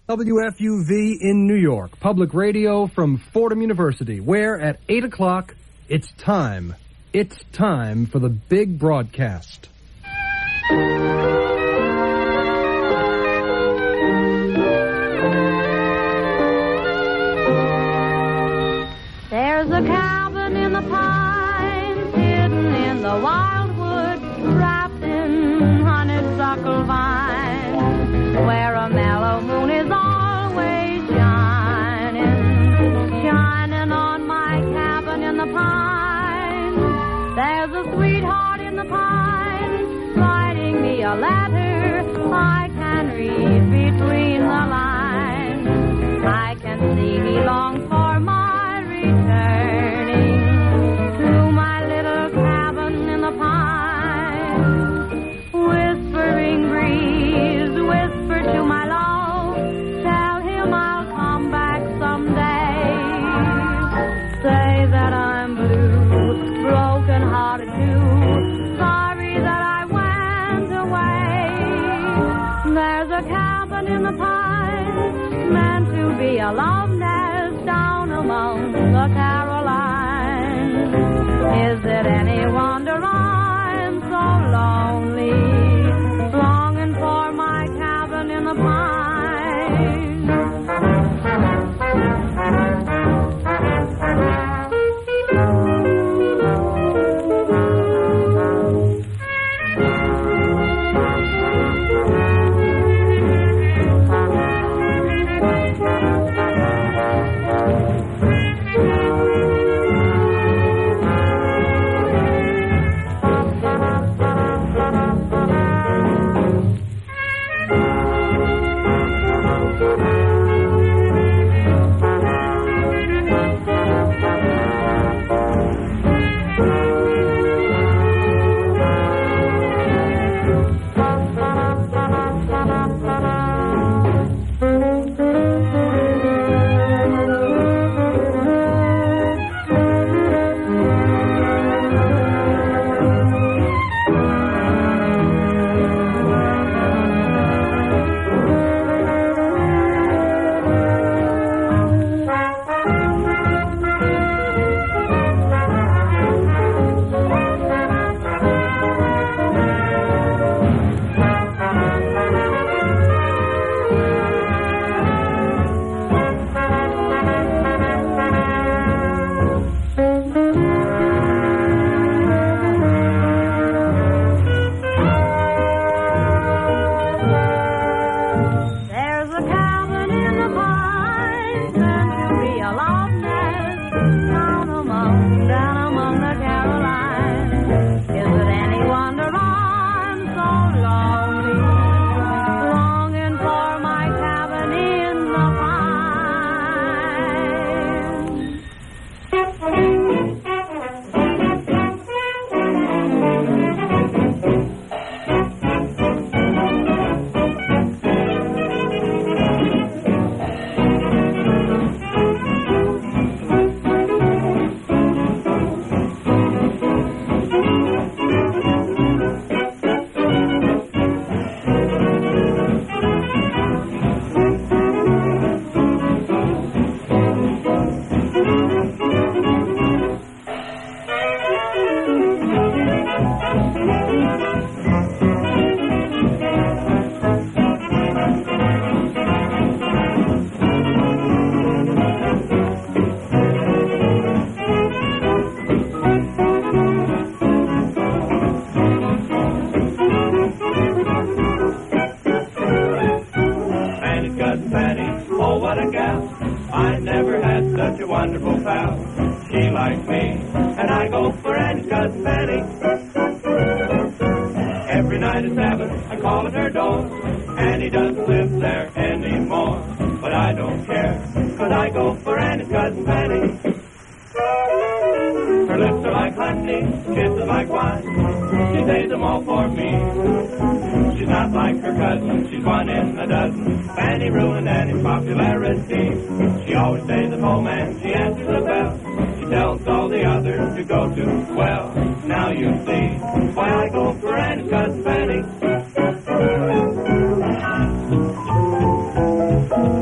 WFUV in New York, public radio from Fordham University, where at 8 o'clock, it's time. It's time for the big broadcast. There's a cabin in the pines, hidden in the wildwood, wrapped in honeysuckle vines, where a mellow moon is always shining on my cabin in the pines. There's a sweetheart in the pines, writing me a letter I can read between the lines. I can see he longs for my returning to my little cabin in the pines. Whispering breeze, whisper to my love, tell him I'll come back someday. Say that I'm blue, broken hearted too, sorry that I went away. There's a cabin in the pines, meant to be a love nest down among the Carolines. Is it any wonder I'm so lonely, longing for my cabin in the pines? She always stays at home and she answers the bell. She tells all the others to go to. Well, now you see why I go for Annie's cousin Fanny.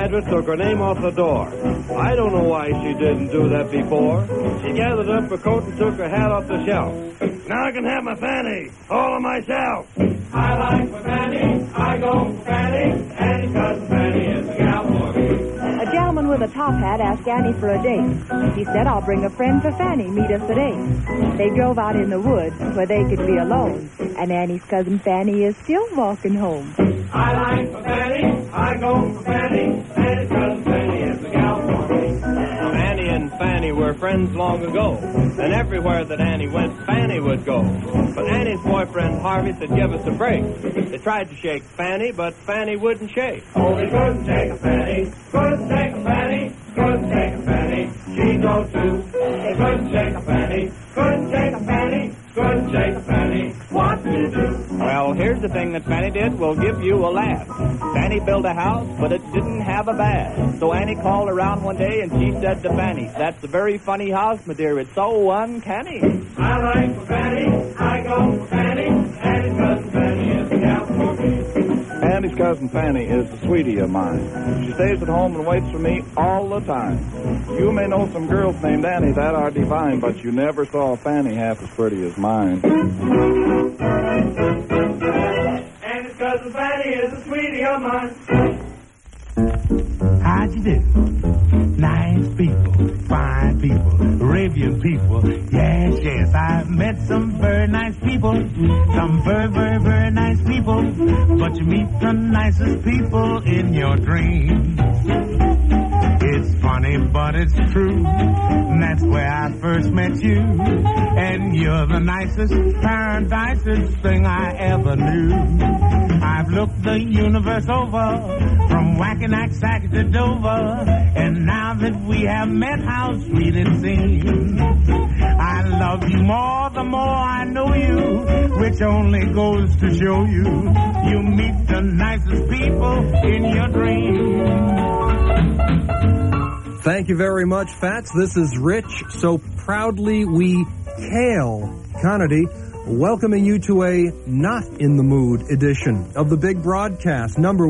address, took her name off the door. I don't know why she didn't do that before. She gathered up her coat and took her hat off the shelf. Now I can have my fanny all on myself. I like my Fanny, I go for Fanny, Annie's cousin Fanny is the gal for me. A gentleman with a top hat asked Annie for a date. She said, I'll bring a friend for Fanny. Meet us at 8. They drove out in the woods where they could be alone. And Annie's cousin Fanny is still walking home. I like my Fanny, I go for Fanny, Annie's cousin Fanny is the gal for me. Annie and Fanny were friends long ago, and everywhere that Annie went, Fanny would go. But Annie's boyfriend Harvey said, give us a break. They tried to shake Fanny, but Fanny wouldn't shake. Oh, he couldn't take a Fanny, couldn't take a Fanny, couldn't take a Fanny, she'd go too. He couldn't take a Fanny, couldn't take a Fanny, couldn't take a Fanny, what do you do? Well, here's the thing that Fanny did will give you a laugh. Fanny built a house, but it didn't have a bath. So Annie called around one day and she said to Fanny, that's a very funny house, my dear. It's so uncanny. I like for Fanny, I go for Fanny, Annie's cousin Fanny is the gal for me. Annie's cousin Fanny is a sweetie of mine. She stays at home and waits for me all the time. You may know some girls named Annie that are divine, but you never saw a Fanny half as pretty as mine. Annie's cousin Fanny is a sweetie of mine. How'd you do? Nice people, fine people, Arabian people. Yes, yes, I've met some very nice people. Some very, very, very nice people. But you meet the nicest people in your dreams. It's funny, but it's true. That's where I first met you. And you're the nicest, paradisest thing I ever knew. I've looked the universe over, from Wackenack, Sack to Dover. And now that we have met, how sweet it seems. I love you more the more I know you, which only goes to show you, you meet the nicest people in your dreams. Thank you very much, Fats. This is Rich. So proudly we hail Conady, welcoming you to a Not in the Mood edition of the Big Broadcast, number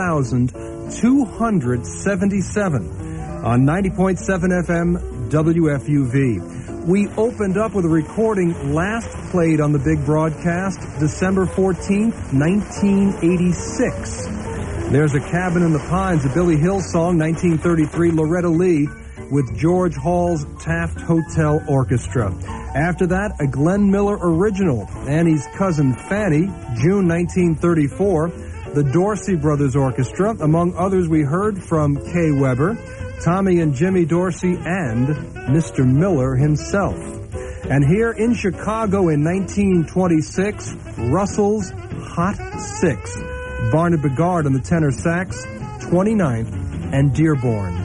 1277 on 90.7 FM WFUV. We opened up with a recording last played on the Big Broadcast, December 14th, 1986. There's a Cabin in the Pines, a Billy Hill song, 1933, Loretta Lee, with George Hall's Taft Hotel Orchestra. After that, a Glenn Miller original, Annie's Cousin Fanny, June 1934, the Dorsey Brothers Orchestra. Among others, we heard from Kay Weber, Tommy and Jimmy Dorsey, and Mr. Miller himself. And here in Chicago in 1926, Russell's Hot Six, Barnett Bigard on the tenor sax, 29th, and Dearborn.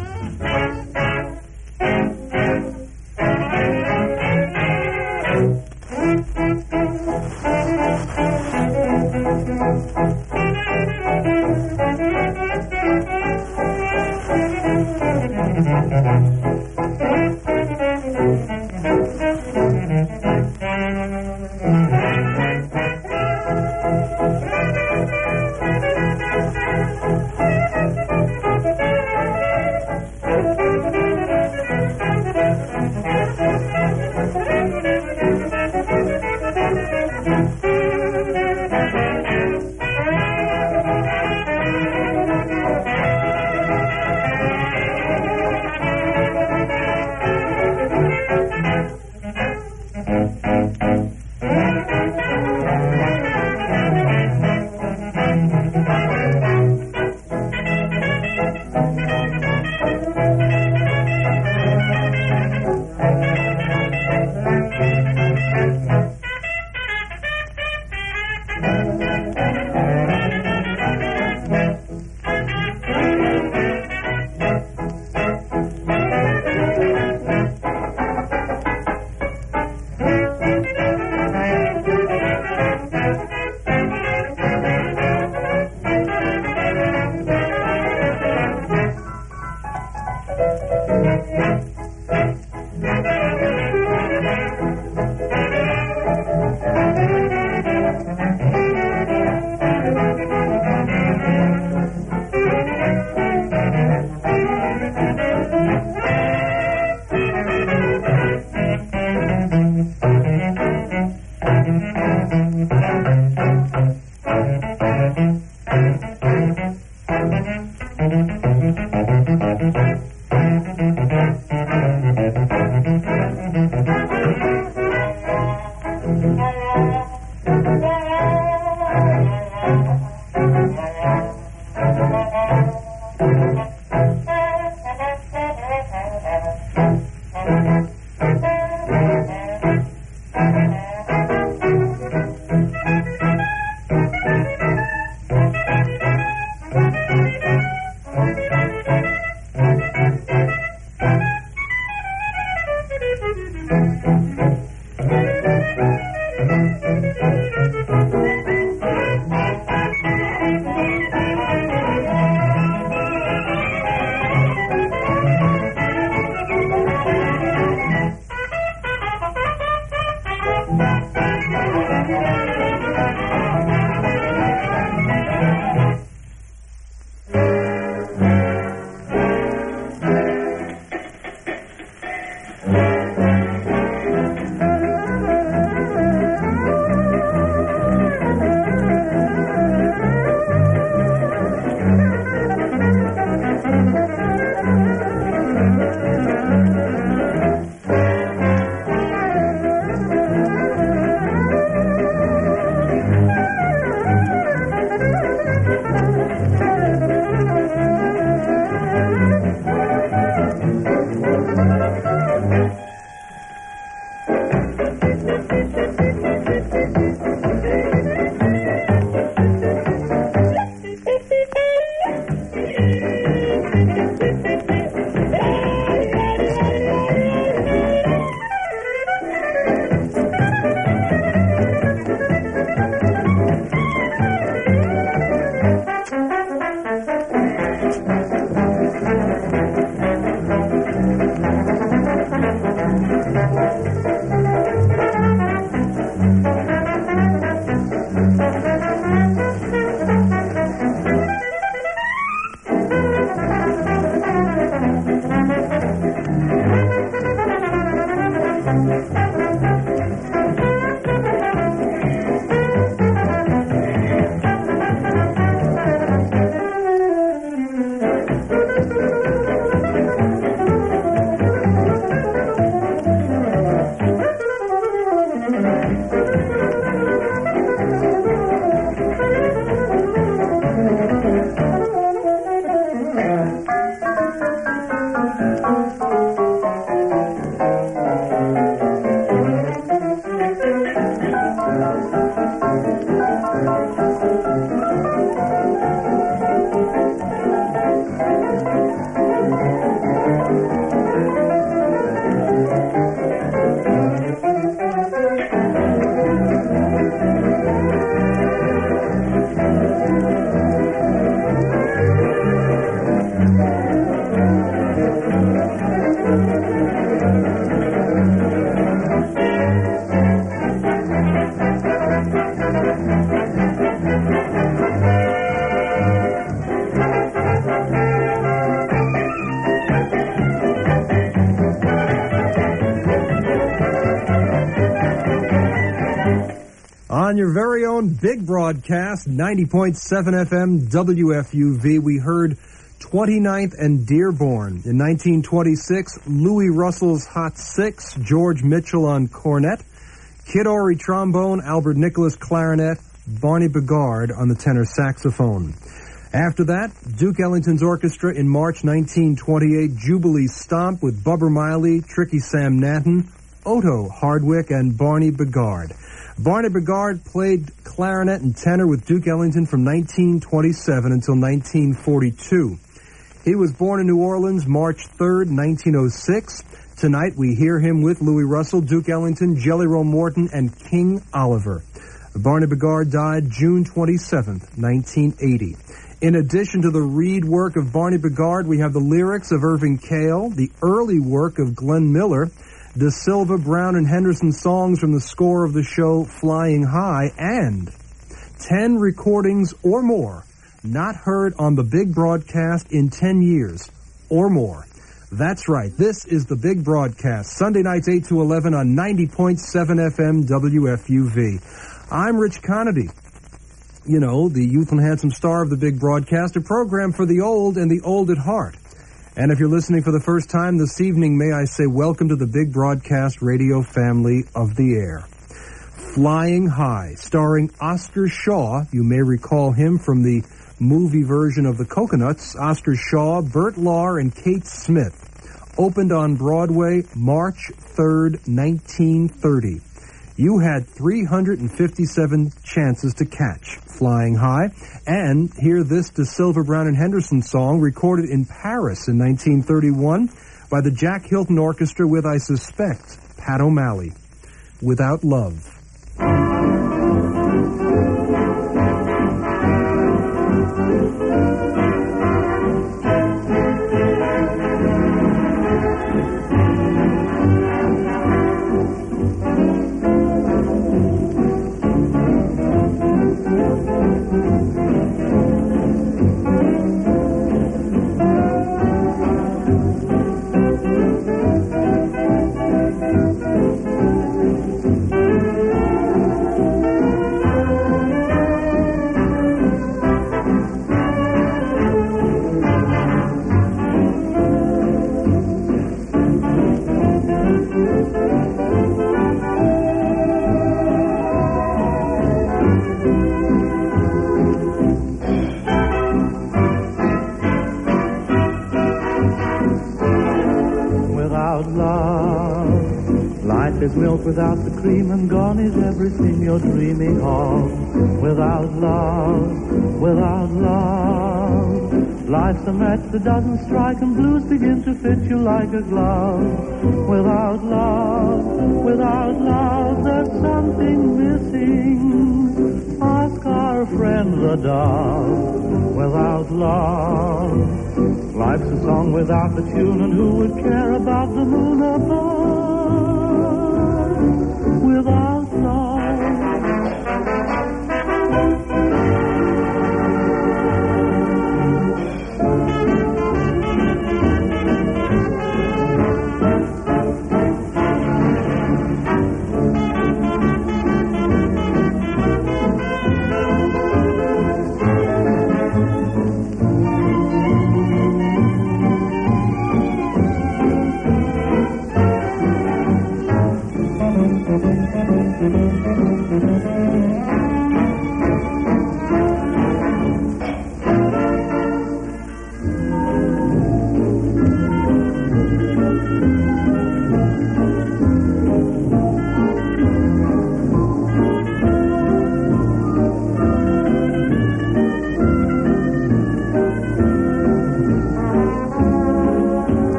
your very own big broadcast, 90.7 FM WFUV. We heard 29th and Dearborn. In 1926, Louis Russell's Hot Six, George Mitchell on cornet, Kid Ory trombone, Albert Nicholas clarinet, Barney Bigard on the tenor saxophone. After that, Duke Ellington's orchestra in March 1928, Jubilee Stomp with Bubber Miley, Tricky Sam Nathan, Otto Hardwick, and Barney Bigard. Barney Bigard played clarinet and tenor with Duke Ellington from 1927 until 1942. He was born in New Orleans March 3rd, 1906. Tonight we hear him with Louis Russell, Duke Ellington, Jelly Roll Morton, and King Oliver. Barney Bigard died June 27th, 1980. In addition to the reed work of Barney Bigard, we have the lyrics of Irving Kale, the early work of Glenn Miller, De Silva, Brown, and Henderson songs from the score of the show Flying High, and 10 recordings or more not heard on the big broadcast in 10 years or more. That's right. This is the big broadcast, Sunday nights 8 to 11 on 90.7 FM WFUV. I'm Rich Conady. You know, the youthful and handsome star of the big broadcast, a program for the old and the old at heart. And if you're listening for the first time this evening, may I say welcome to the big broadcast radio family of the air. Flying High, starring Oscar Shaw. You may recall him from the movie version of The Coconuts. Oscar Shaw, Bert Lahr, and Kate Smith. Opened on Broadway March 3rd, 1930. You had 357 chances to catch Flying High, and hear this De Silva, Brown, and Henderson song recorded in Paris in 1931 by the Jack Hilton Orchestra with, I suspect, Pat O'Malley, Without Love. Without the cream and gone is everything you're dreaming of. Without love, life's a match that doesn't strike and blues begin to fit you like a glove. Without love, there's something missing. Ask our friend the dove. Without love, life's a song without the tune, and who would care about the moon above? Without love.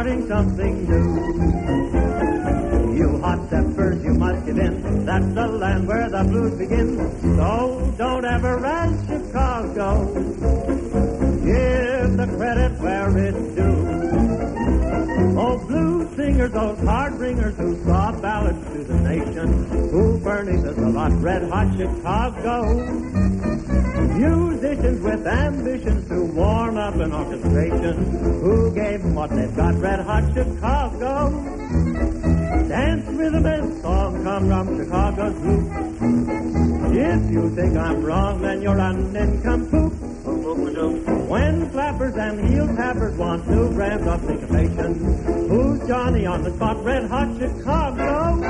starting something new. You hot steppers, you must give in. That's the land where the blues begin. So don't ever rush Chicago. Give the credit where it's due. Oh, blues singers, those hard ringers who brought ballads to the nation, who furnished us a lot red hot Chicago. Musicians with ambitions to warm up an orchestration, who gave them what they've got red hot Chicago. Dance rhythm and song come from Chicago's roots. If you think I'm wrong, then you're an nincompoop. When flappers and heel tappers want new brands of syncopation, who's Johnny on the spot, red hot Chicago?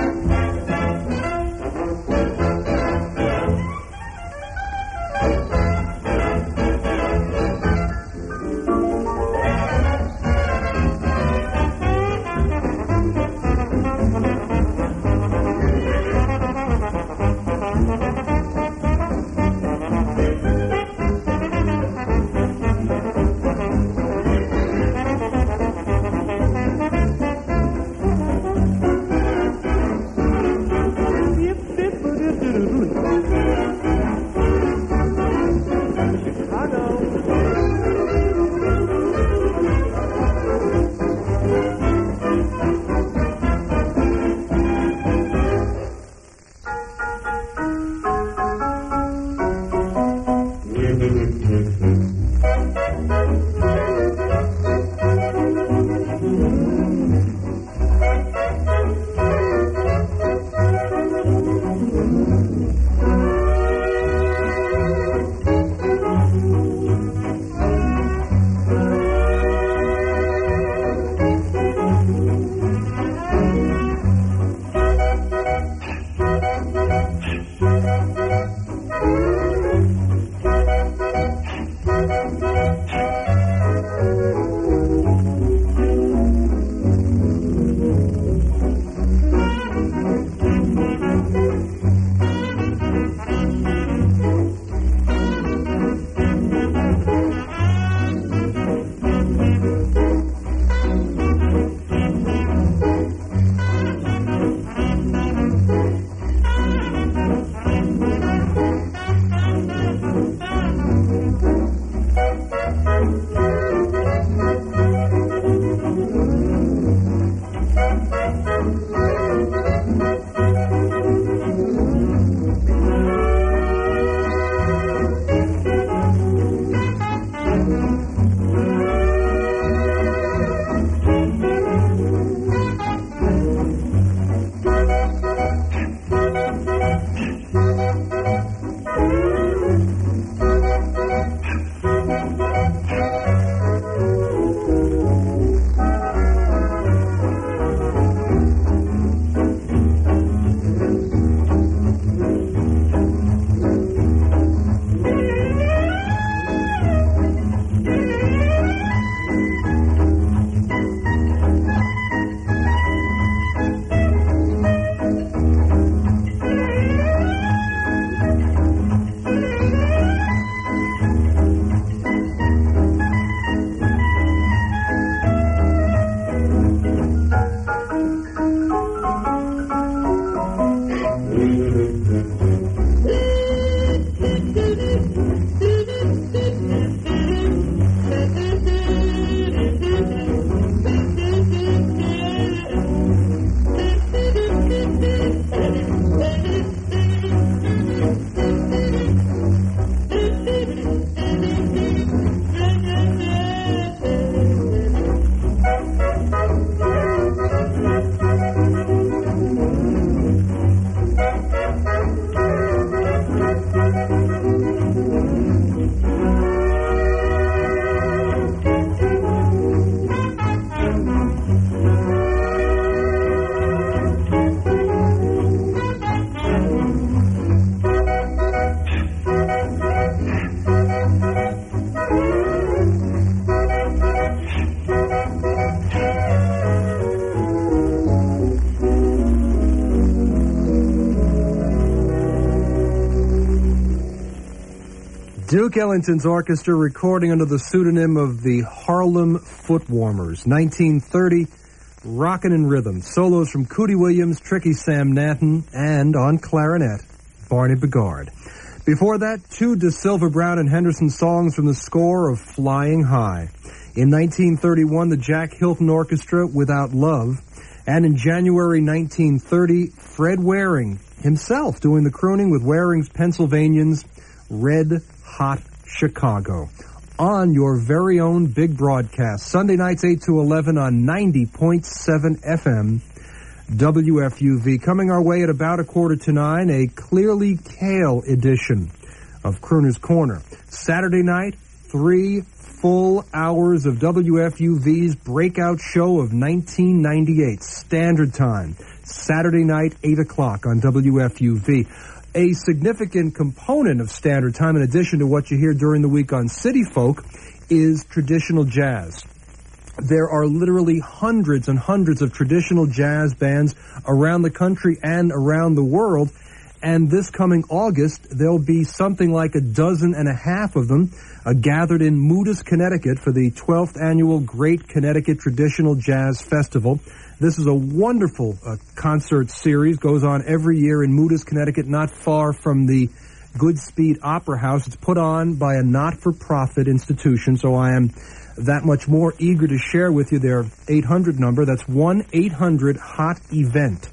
Duke Ellington's orchestra recording under the pseudonym of the Harlem Footwarmers. 1930, Rockin' in Rhythm. Solos from Cootie Williams, Tricky Sam Nathan, and on clarinet, Barney Bigard. Before that, two De Silva, Brown, and Henderson songs from the score of Flying High. In 1931, the Jack Hilton Orchestra, Without Love. And in January 1930, Fred Waring himself doing the crooning with Waring's Pennsylvanians, Red Hot Chicago. On your very own big broadcast, Sunday nights 8 to 11 on 90.7 FM WFUV. Coming our way at about 8:45, a Clearly Kale edition of Crooner's Corner. Saturday night, 3 full hours of WFUV's breakout show of 1998, Standard Time. Saturday night, 8 o'clock on WFUV. A significant component of Standard Time, in addition to what you hear during the week on City Folk, is traditional jazz. There are literally hundreds and hundreds of traditional jazz bands around the country and around the world, and this coming August, there'll be something like 12 of them gathered in Moodus, Connecticut for the 12th annual Great Connecticut Traditional Jazz Festival. This is a wonderful concert series, goes on every year in Moodus, Connecticut, not far from the Goodspeed Opera House. It's put on by a not-for-profit institution, so I am that much more eager to share with you their 800 number. That's 1-800-HOT-EVENT.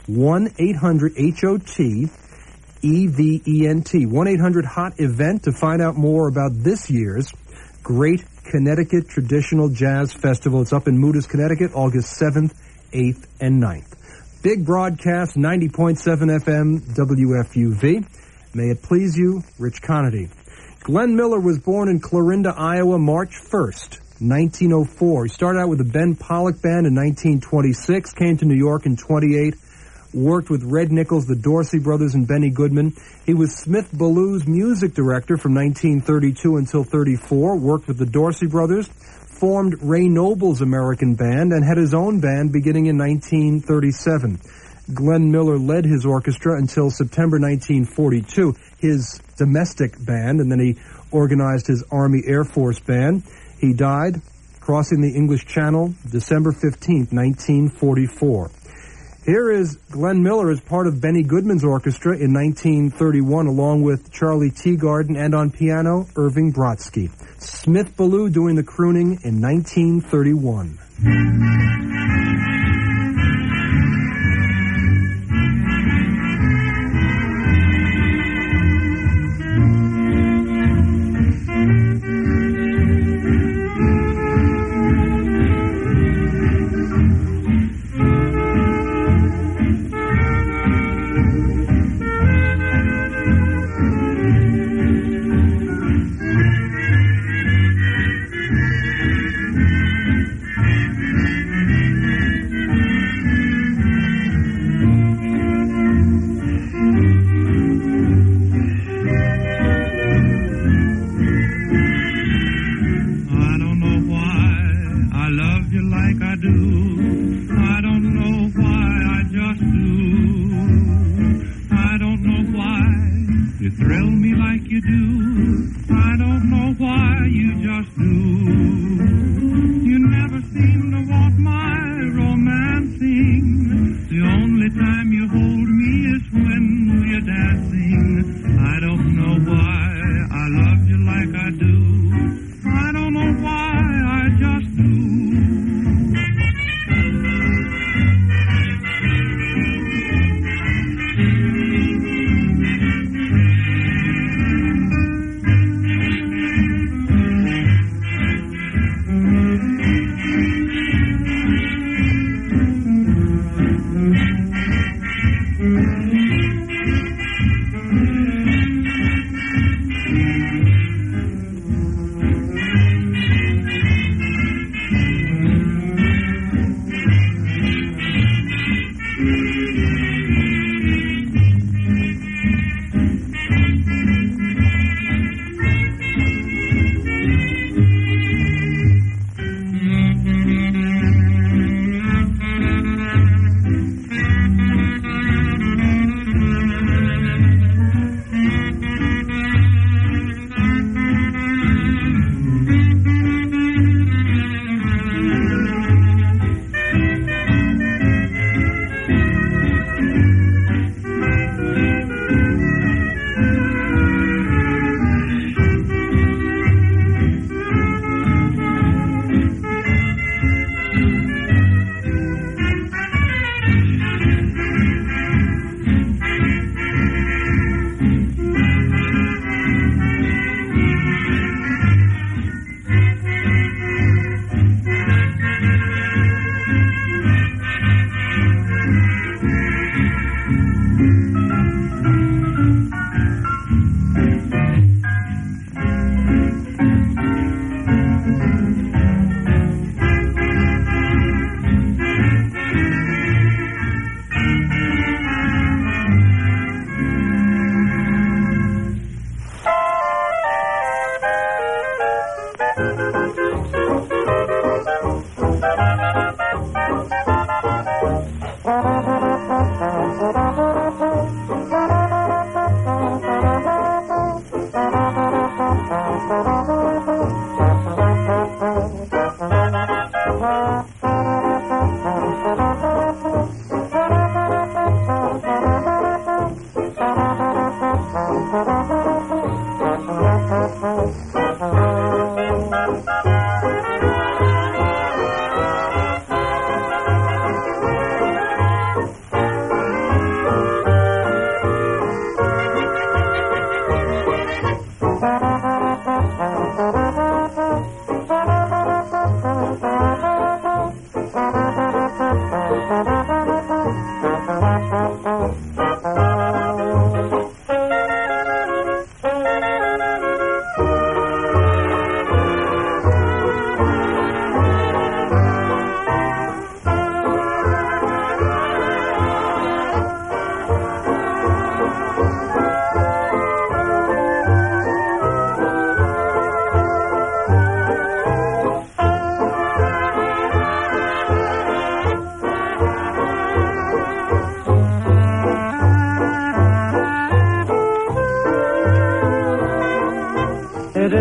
1-800-HOT-EVENT. 1-800-HOT-EVENT to find out more about this year's Great Connecticut Traditional Jazz Festival. It's up in Moodus, Connecticut, August 7th, 8th, and 9th. Big broadcast, 90.7 FM WFUV. May it please you, Rich Conity. Glenn Miller was born in Clarinda, Iowa, March 1st, 1904. He started out with the Ben Pollock Band in 1926, came to New York in 28, worked with Red Nichols, the Dorsey Brothers, and Benny Goodman. He was Smith Ballew's music director from 1932 until 34, worked with the Dorsey Brothers, formed Ray Noble's American Band, and had his own band beginning in 1937. Glenn Miller led his orchestra until September 1942, his domestic band, and then he organized his Army Air Force Band. He died crossing the English Channel December 15th, 1944. Here is Glenn Miller as part of Benny Goodman's orchestra in 1931, along with Charlie Teagarden, and on piano, Irving Brodsky. Smith Ballew doing the crooning in 1931.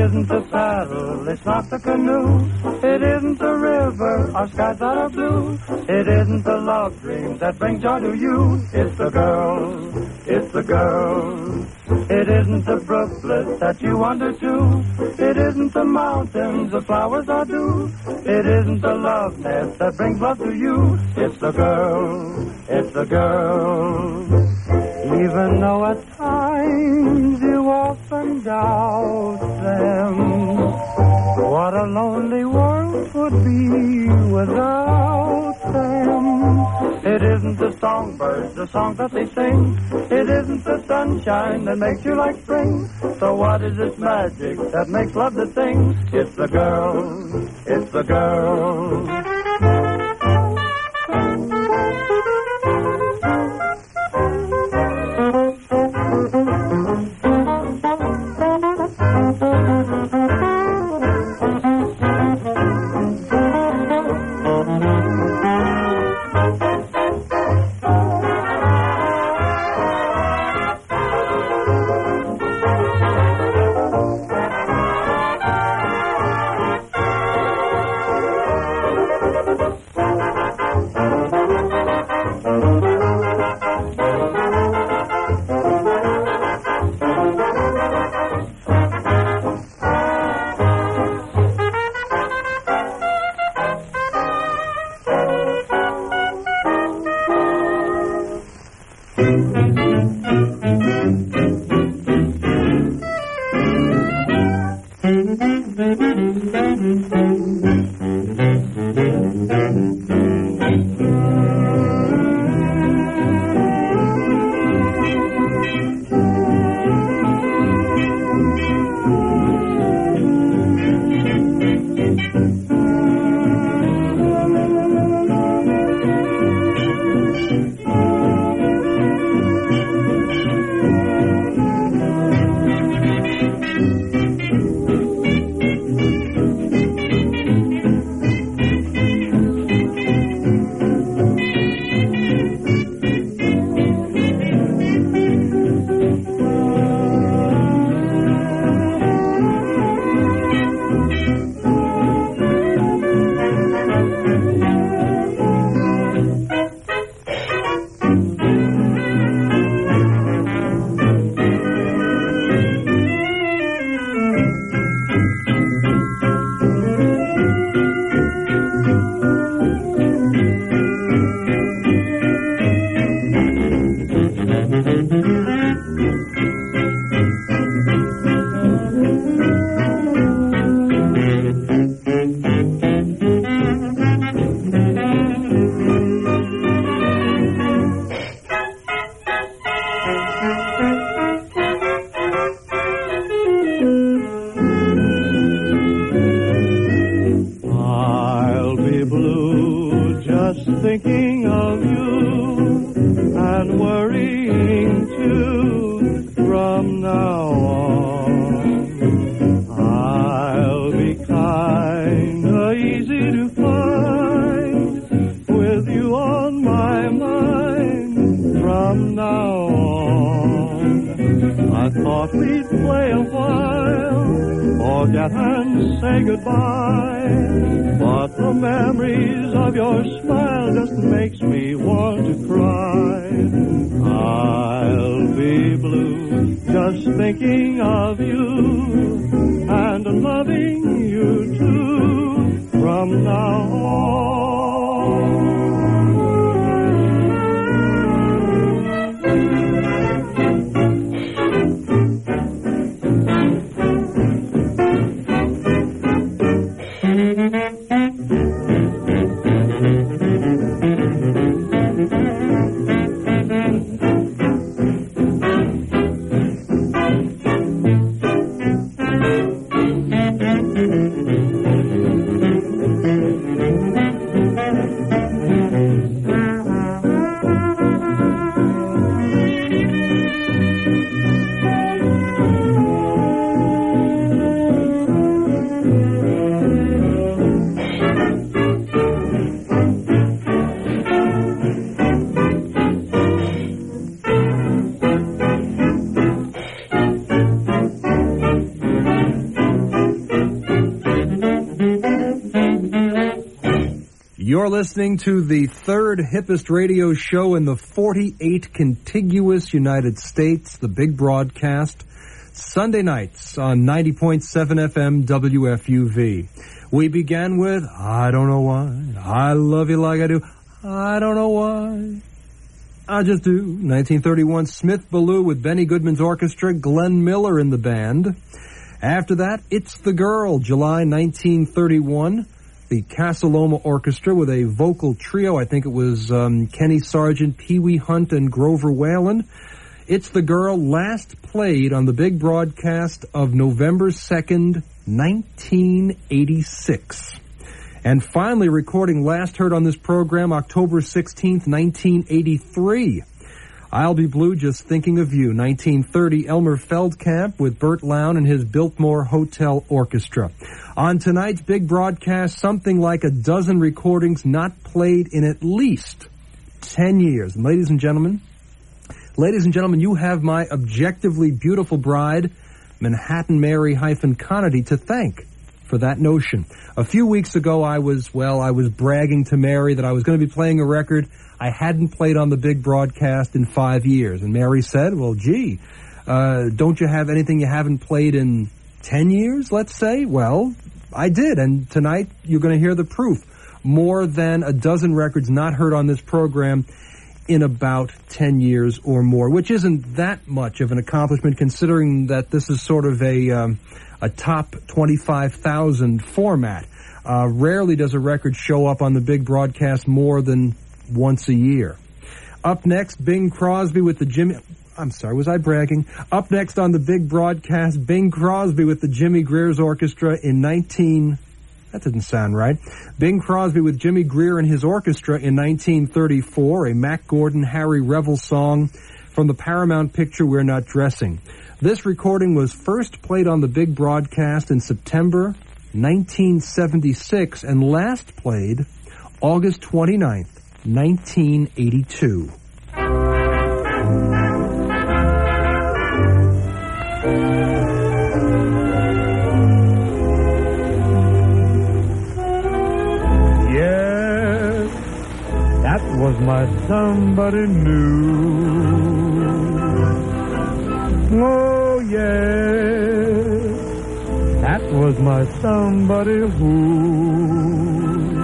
isn't the paddle, it's not the canoe. It isn't the river or skies that are blue. It isn't the love dream that brings joy to you. It's the girl, it's the girl. It isn't the brooklet that you wander to. It isn't the mountains, the flowers are due. It isn't the love nest that brings love to you. It's the girl, it's the girl. Even though at times you often doubt them, what a lonely world would be without them. It isn't the songbirds, the songs that they sing. It isn't the sunshine that makes you like spring. So what is this magic that makes love the thing? It's the girl, it's the girl. Thinking of you and worrying too from now on. I'll be kinda easy to find with you on my mind from now on. I thought we'd play a while, forget and say goodbye, but the memories of your smile just makes me want to cry. I'll be blue just thinking of you and loving you too from now on. listening to the third hippest radio show in the 48 contiguous United States, the Big Broadcast, Sunday nights on 90.7 FM WFUV. We began with, I don't know why, I love you like I do, I don't know why, I just do. 1931, Smith Ballou with Benny Goodman's orchestra, Glenn Miller in the band. After that, It's the Girl, July 1931. The Casa Loma Orchestra with a vocal trio. I think it was Kenny Sargent, Pee Wee Hunt, and Grover Whalen. It's the Girl, last played on the Big Broadcast of November 2nd, 1986. And finally, recording last heard on this program, October 16th, 1983. I'll Be Blue, Just Thinking of You, 1930, Elmer Feldkamp with Bert Lown and his Biltmore Hotel Orchestra. On tonight's Big Broadcast, something like a dozen recordings not played in at least 10 years. And ladies and gentlemen, you have my objectively beautiful bride, Manhattan Mary Conity, to thank for that notion. A few weeks ago, I was bragging to Mary that I was going to be playing a record I hadn't played on the Big Broadcast in 5 years. And Mary said, well, gee, don't you have anything you haven't played in 10 years, let's say? Well, I did, and tonight you're going to hear the proof. More than a dozen records not heard on this program in about 10 years or more, which isn't that much of an accomplishment considering that this is sort of a top 25,000 format. Rarely does a record show up on the Big Broadcast more than once a year. Up next, Bing Crosby with the Jimmy... I'm sorry, was I bragging? Up next on the Big Broadcast, Bing Crosby with the Jimmy Greer's Orchestra in That didn't sound right. Bing Crosby with Jimmy Greer and his orchestra in 1934, a Mack Gordon, Harry Revel song from the Paramount picture We're Not Dressing. This recording was first played on the Big Broadcast in September 1976 and last played August 29th, 1982. Yes, that was my somebody new. Oh, yes, that was my somebody who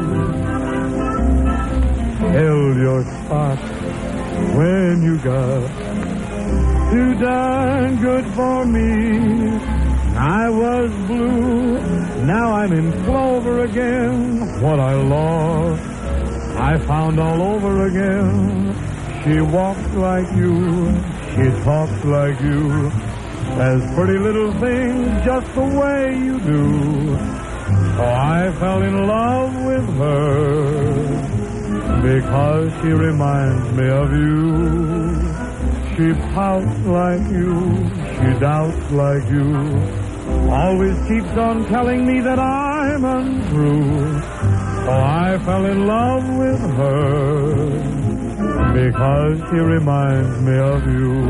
held your spot when you got too darn good for me. I was blue, now I'm in clover again. What I lost, I found all over again. She walked like you, she talked like you, says pretty little things just the way you do. So I fell in love with her because she reminds me of you. She pouts like you, she doubts like you, always keeps on telling me that I'm untrue. So I fell in love with her because she reminds me of you.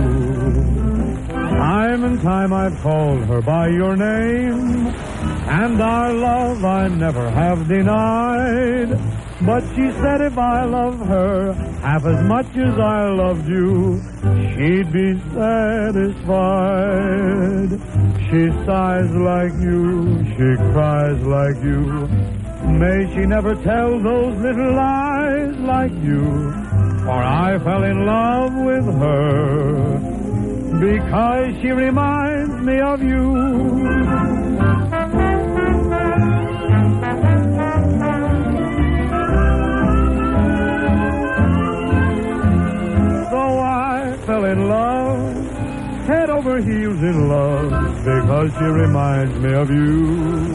Time and time I've called her by your name, and our love I never have denied. But she said if I love her half as much as I loved you, she'd be satisfied. She sighs like you, she cries like you. May she never tell those little lies like you. For I fell in love with her because she reminds me of you. Fell in love, head over heels in love, because she reminds me of you.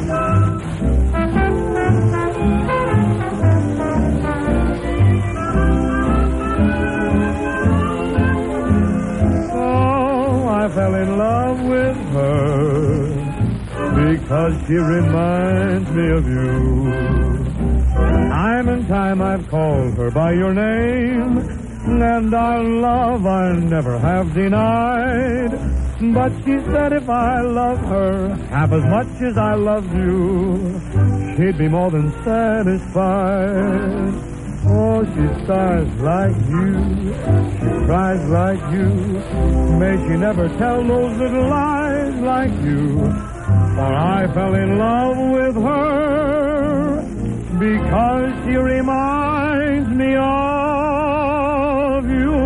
Oh, I fell in love with her, because she reminds me of you. Time and time I've called her by your name, and our love I never have denied. But she said if I love her half as much as I loved you, she'd be more than satisfied. Oh, she stars like you, she cries like you. May she never tell those little lies like you. For I fell in love with her because she reminds me of you.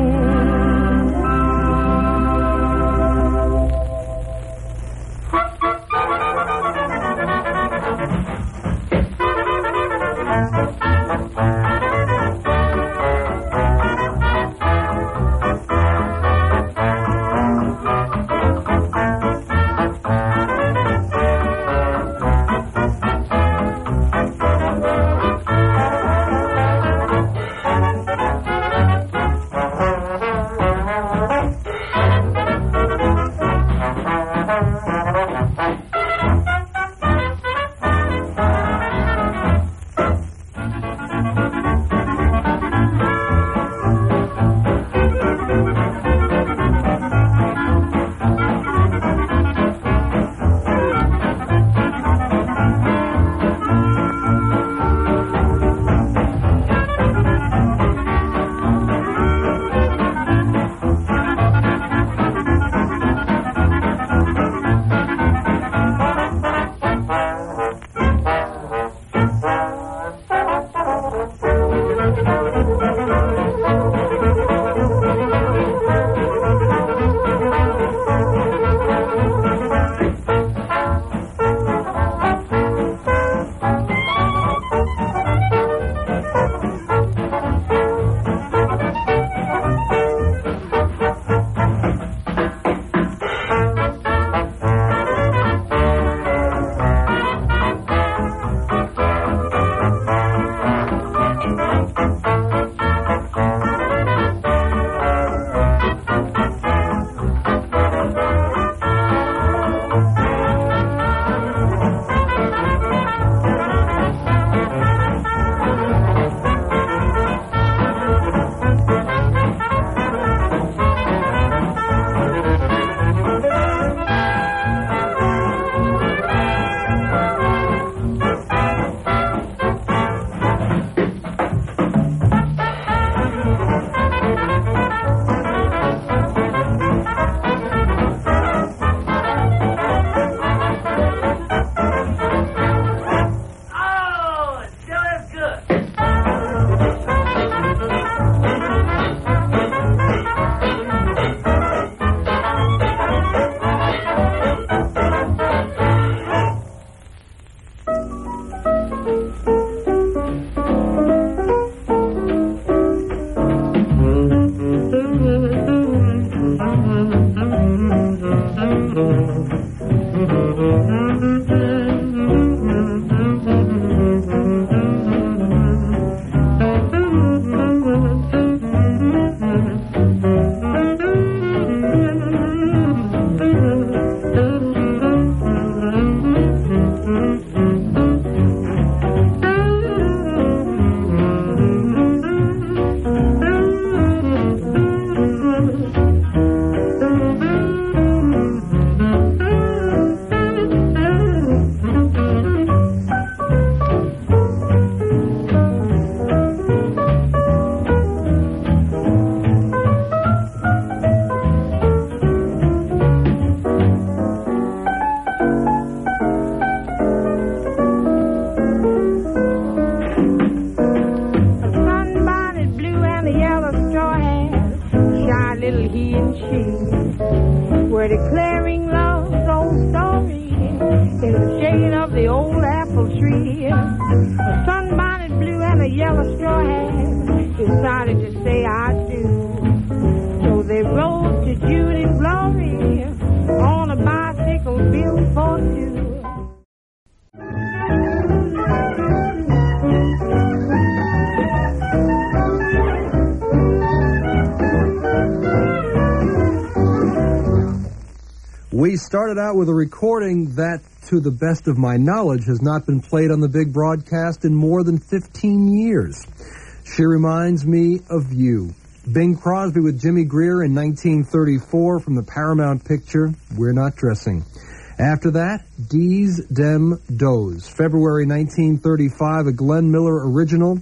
We started out with a recording that, to the best of my knowledge, has not been played on the big broadcast in more than 15 years. She reminds me of you. Bing Crosby with Jimmy Greer in 1934 from the Paramount picture, We're Not Dressing. After that, Dees Dem Does, February 1935, a Glenn Miller original,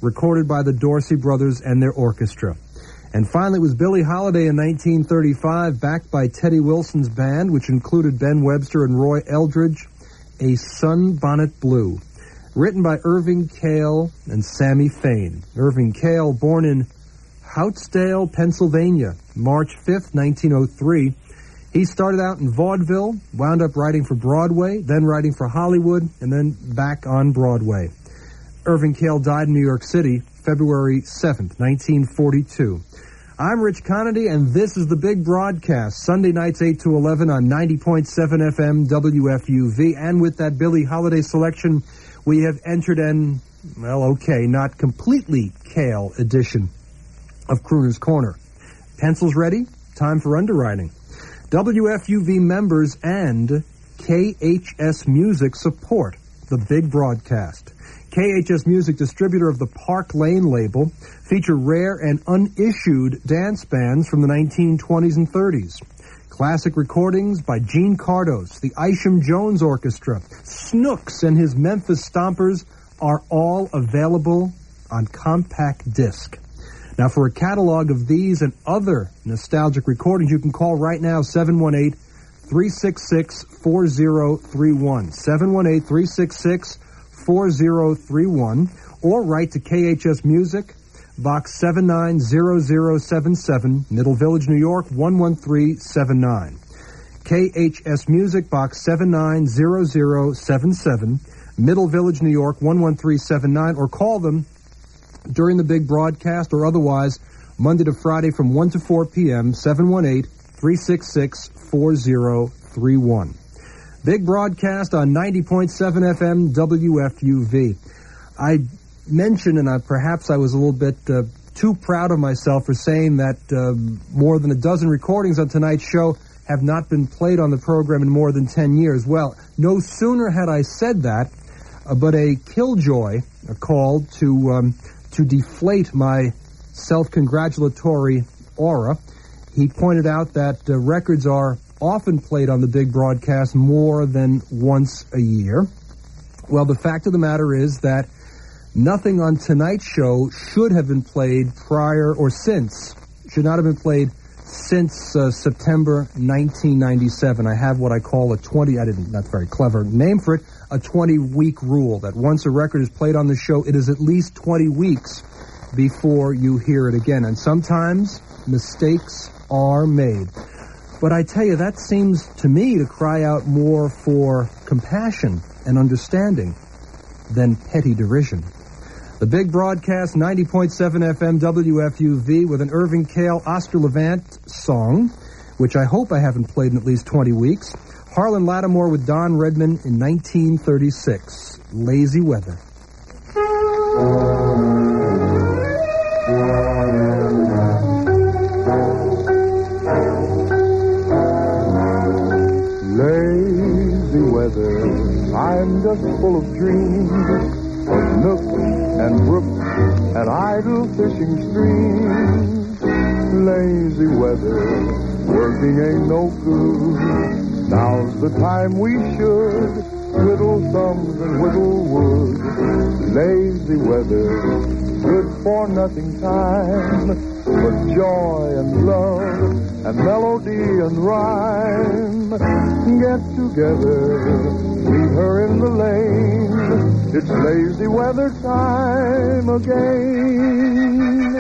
recorded by the Dorsey Brothers and their orchestra. And finally, it was Billie Holiday in 1935, backed by Teddy Wilson's band, which included Ben Webster and Roy Eldridge, A Sunbonnet Blue, written by Irving Kale and Sammy Fain. Irving Kale, born in Houtsdale, Pennsylvania, March 5th, 1903. He started out in vaudeville, wound up writing for Broadway, then writing for Hollywood, and then back on Broadway. Irving Kale died in New York City, February 7th, 1942. I'm Rich Conady, and this is the Big Broadcast, Sunday nights 8 to 11 on 90.7 FM WFUV. And with that Billie Holiday selection, we have entered an, not completely Kale edition of Crooner's Corner. Pencils ready? Time for underwriting. WFUV members and KHS Music support the Big Broadcast. KHS Music, distributor of the Park Lane label, feature rare and unissued dance bands from the 1920s and 30s. Classic recordings by Gene Cardos, the Isham Jones Orchestra, Snooks and his Memphis Stompers are all available on compact disc. Now, for a catalog of these and other nostalgic recordings, you can call right now, 718-366-4031. 718-366-4031, or write to KHS Music, Box 790077, Middle Village, New York, 11379. KHS Music, Box 790077, Middle Village, New York, 11379, or call them during the Big Broadcast or otherwise Monday to Friday from 1 to 4 p.m., 718-366-4031. Big Broadcast on 90.7 FM WFUV. I mentioned, and perhaps I was a little bit too proud of myself for saying that more than a dozen recordings on tonight's show have not been played on the program in more than 10 years. Well, no sooner had I said that, but a killjoy called to deflate my self-congratulatory aura. He pointed out that records are often played on the Big Broadcast more than once a year. Well, the fact of the matter is that nothing on tonight's show should not have been played since September 1997. I have what I call a 20, not very clever name for it, a 20-week rule, that once a record is played on the show, it is at least 20 weeks before you hear it again. And sometimes mistakes are made. But I tell you, that seems to me to cry out more for compassion and understanding than petty derision. The Big Broadcast, 90.7 FM WFUV, with an Irving Kale, Oscar Levant song, which I hope I haven't played in at least 20 weeks. Harlan Lattimore with Don Redman in 1936, Lazy Weather. Lazy weather, I'm just full of dreams of nooks and brooks and idle fishing streams. Lazy weather, working ain't no good. Now's the time we should whittle thumbs and whittle wood. Lazy weather, good for nothing time, but joy and love and melody and rhyme. Get together, meet her in the lane. It's lazy weather time again.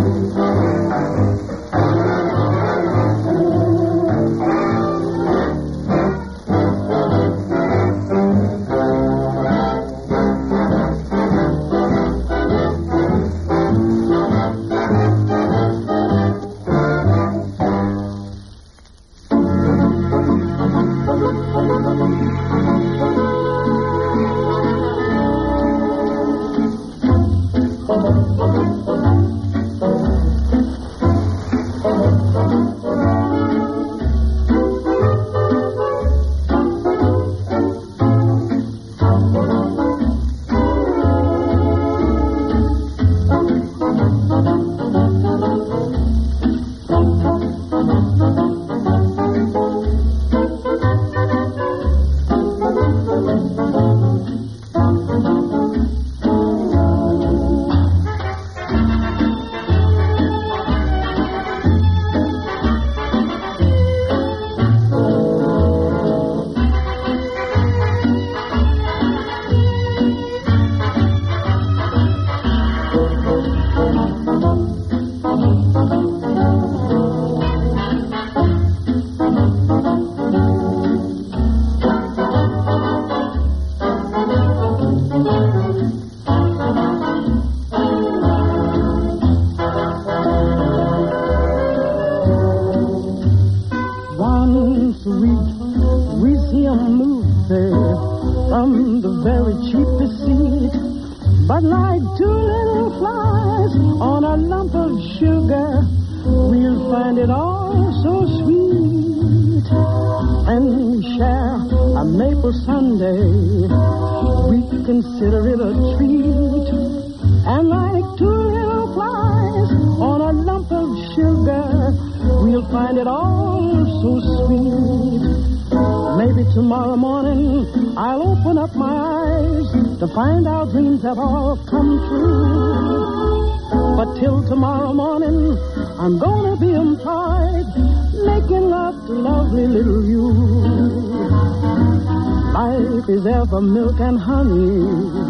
Find our dreams have all come true. But till tomorrow morning, I'm gonna be employed making love to lovely little you. Life is ever milk and honey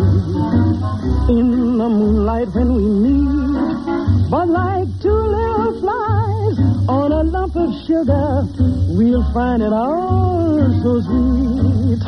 in the moonlight when we meet. But like two little flies on a lump of sugar, we'll find it all so sweet.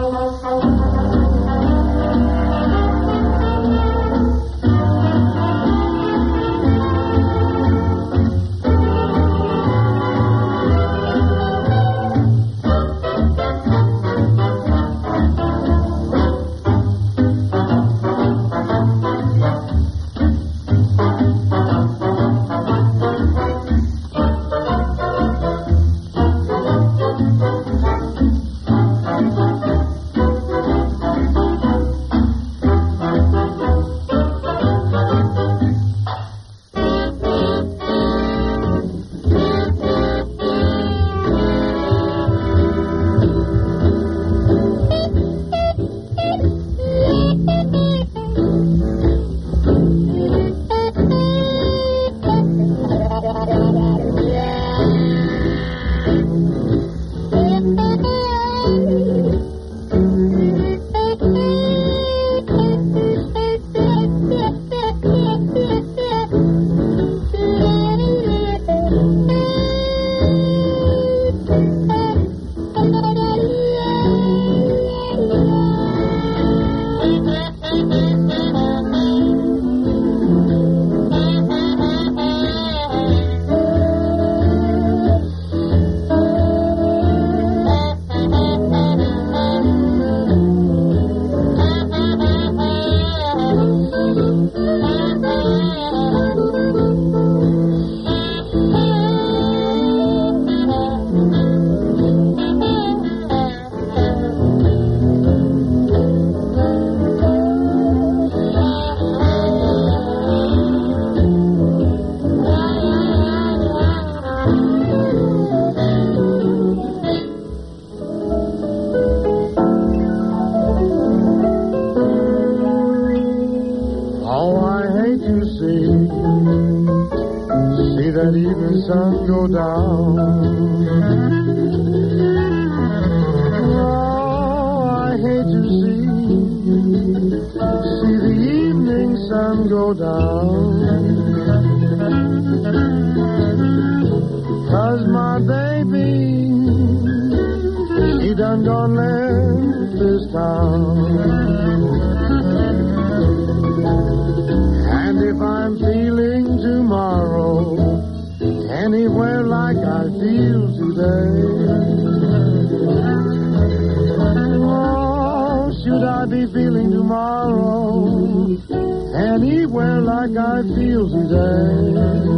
that evening sun go down. Oh, I hate to see the evening sun go down. he done gone left this town. And if I'm feeling tomorrow anywhere like I feel today, oh, should I be feeling tomorrow anywhere like I feel today,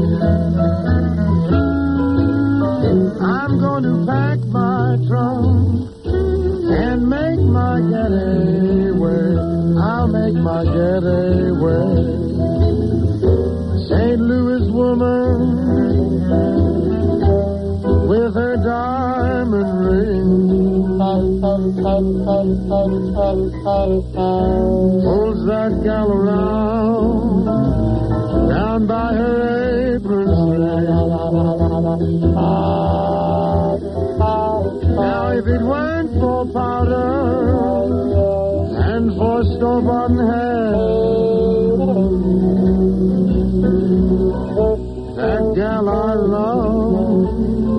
I'm going to pack my trunk and make my getaway. I'll make my getaway. St. Louis woman with her diamond ring pulls that gal around down by her apron string. Now if it weren't for powder and for store-bought hair, that gal I love,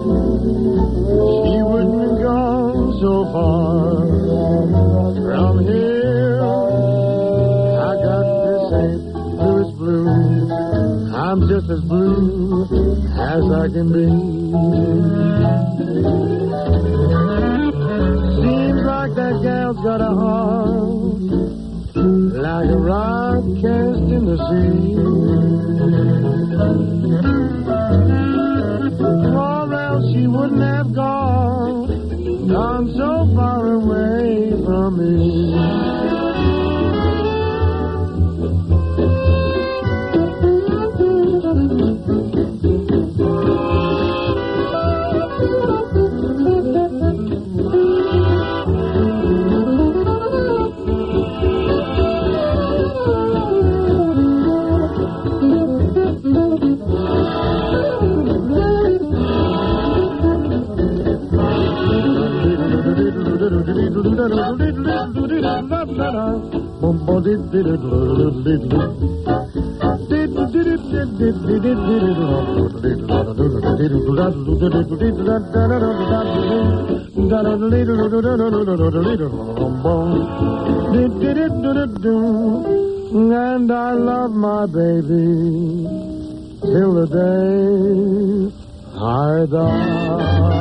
she wouldn't have gone so far from here. I got this St. Louis blues. I'm just as blue as I can be. Seems like that gal's got a heart like a rock cast in the sea. Or else she wouldn't have gone so far away from me. And I love my baby till the day I die.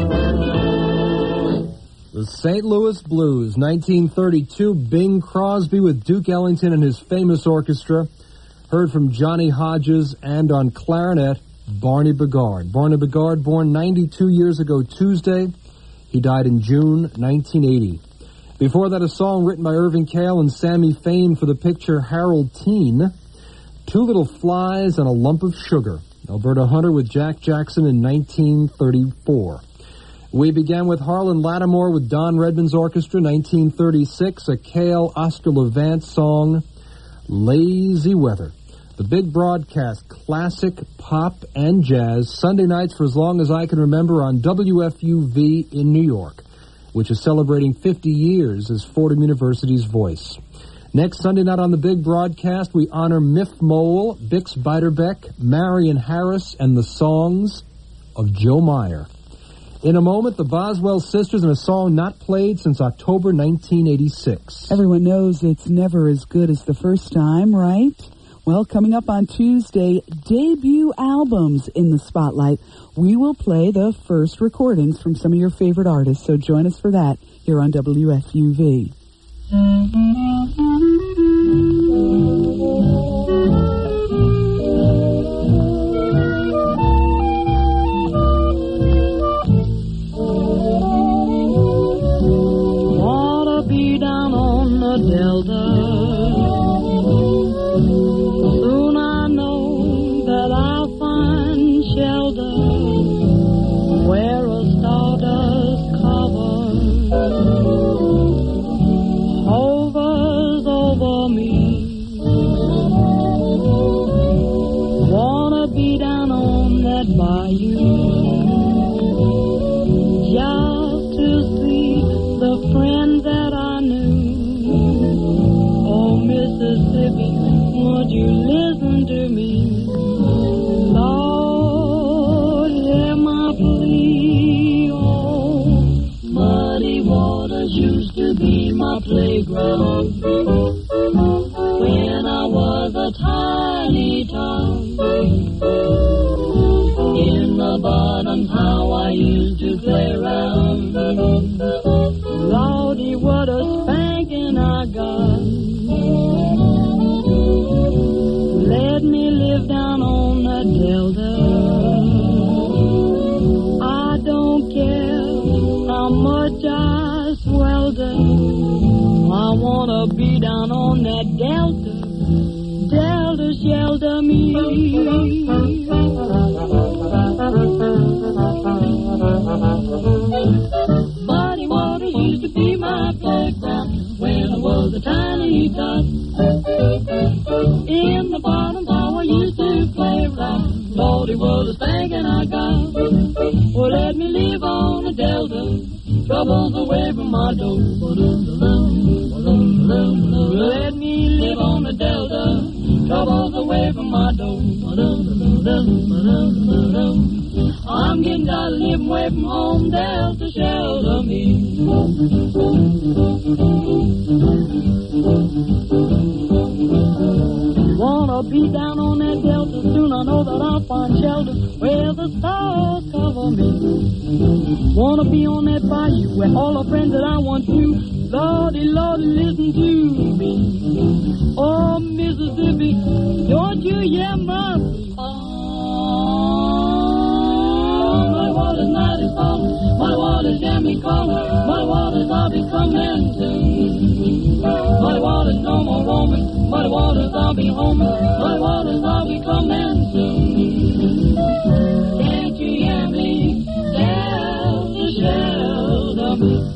The St. Louis Blues, 1932, Bing Crosby with Duke Ellington and his famous orchestra. Heard from Johnny Hodges, and on clarinet, Barney Bigard. Barney Bigard, born 92 years ago Tuesday. He died in June 1980. Before that, a song written by Irving Kale and Sammy Fain for the picture Harold Teen. Two Little Flies and a Lump of Sugar. Alberta Hunter with Jack Jackson in 1934. We began with Harlan Lattimore with Don Redman's Orchestra, 1936, a Kale Oscar Levant song, Lazy Weather. The Big Broadcast, classic pop and jazz, Sunday nights for as long as I can remember on WFUV in New York, which is celebrating 50 years as Fordham University's voice. Next Sunday night on the Big Broadcast, we honor Miff Mole, Bix Beiderbecke, Marion Harris, and the songs of Joe Meyer. In a moment, the Boswell Sisters and a song not played since October 1986. Everyone knows it's never as good as the first time, right? Well, coming up on Tuesday, debut albums in the spotlight. We will play the first recordings from some of your favorite artists, so join us for that here on WFUV. Wanna be down on the Delta. Soon I know that I'll find shelter where a stardust cover hovers over me. Wanna be down on that bayou just to see the friend that I knew. Oh, Mississippi, would you listen to me? Lord, hear my plea, oh, muddy playground. When I was a tiny tot, in the bottom how I used to play around. Lordy, what a spanking I got. Let me live down on the Delta. I don't care how much I swelter. I wanna be down on that Delta. Delta shelter me. Muddy water used to be my playground when I was a tiny tot. In the bottom how I used to play around. Lordy, what a spanking I got. Well, let me live on the Delta. Troubles away from my door. Let me live on the Delta. Troubles away from my door. I'm getting tired of living away from home. Delta shelter me. Wanna be down on that Delta soon. I know that I'll find shelter where the stars cover me. Wanna be on that bayou where all the friends that I once knew. Lordy, Lordy, listen to me. Oh, Mississippi, don't you hear my my water's mighty falling, my water's jammy calling, my water's I'll be coming soon. My water's no more roaming, my water's I'll be home, my water's I'll be coming soon. Can't you hear me? Delta shelter me.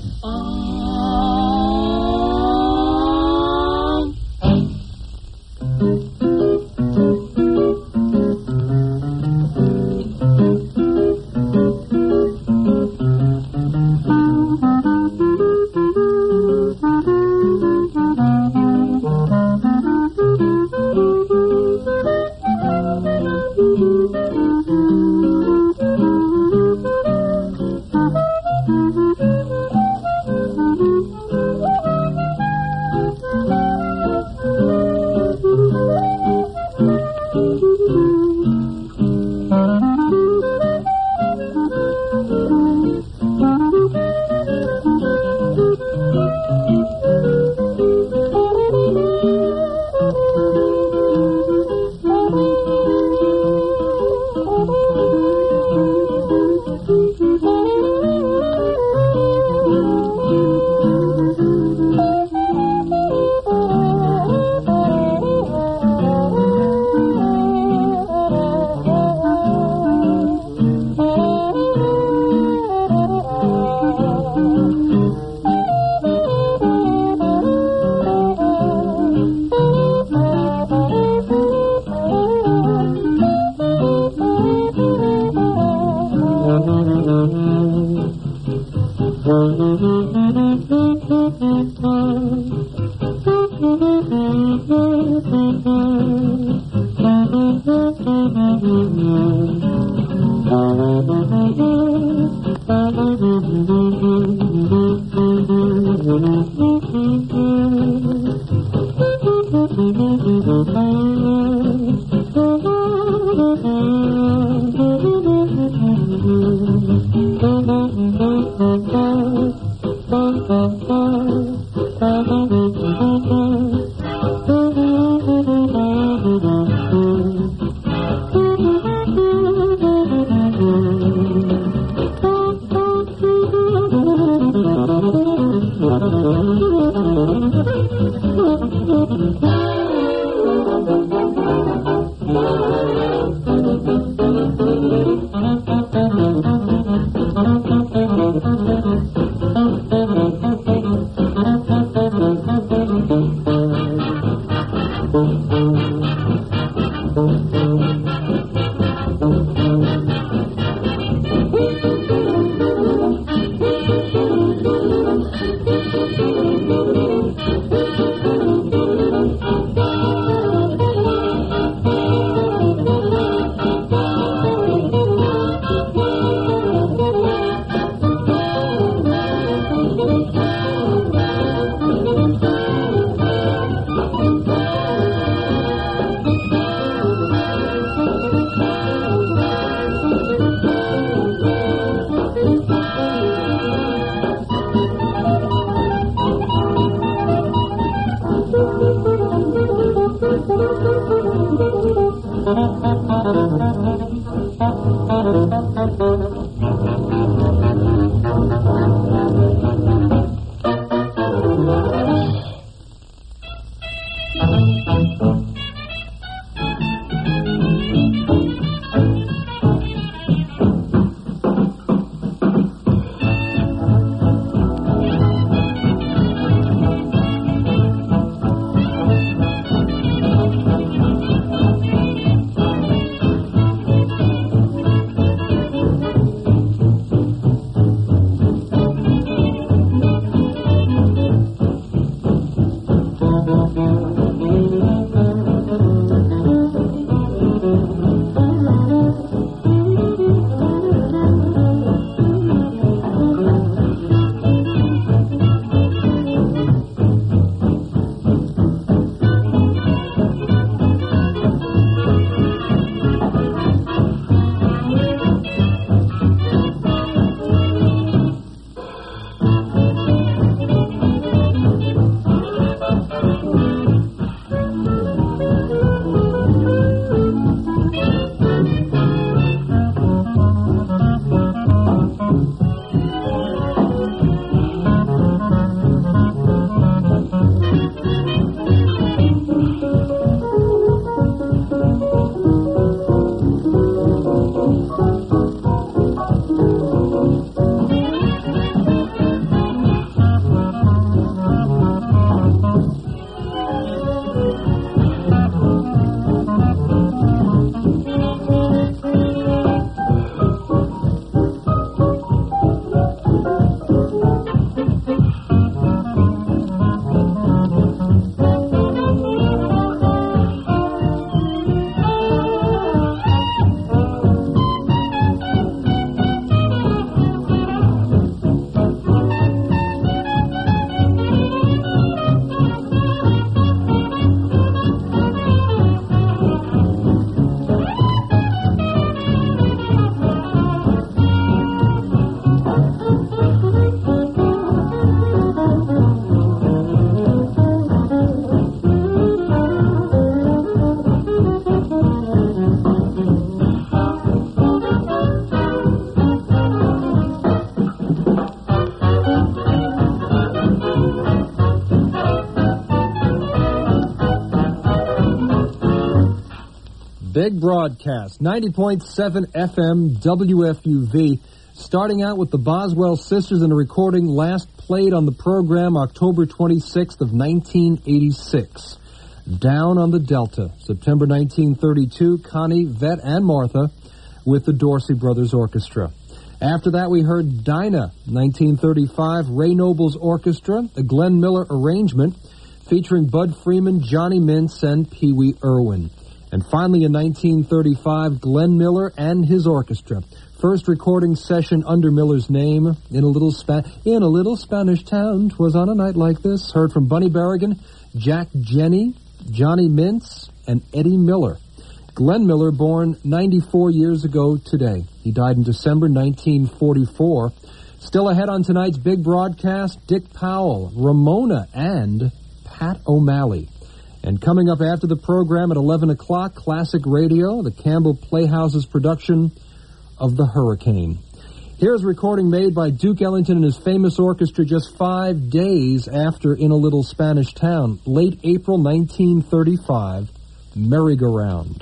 big broadcast, 90.7 FM WFUV. Starting out with the Boswell Sisters in a recording last played on the program October 26th of 1986. Down on the Delta, September 1932, Connie, Vet, and Martha with the Dorsey Brothers Orchestra. After that, we heard Dinah, 1935, Ray Noble's Orchestra, a Glenn Miller arrangement featuring Bud Freeman, Johnny Mintz, and Pee Wee Irwin. And finally, in 1935, Glenn Miller and his orchestra. First recording session under Miller's name, In a Little Spanish Town, 'Twas on a Night Like This. Heard from Bunny Berrigan, Jack Jenny, Johnny Mintz, and Eddie Miller. Glenn Miller, born 94 years ago today. He died in December 1944. Still ahead on tonight's big broadcast, Dick Powell, Ramona, and Pat O'Malley. And coming up after the program at 11 o'clock, Classic Radio, the Campbell Playhouse's production of The Hurricane. Here's a recording made by Duke Ellington and his famous orchestra just 5 days after In a Little Spanish Town, late April 1935, Merry-Go-Round.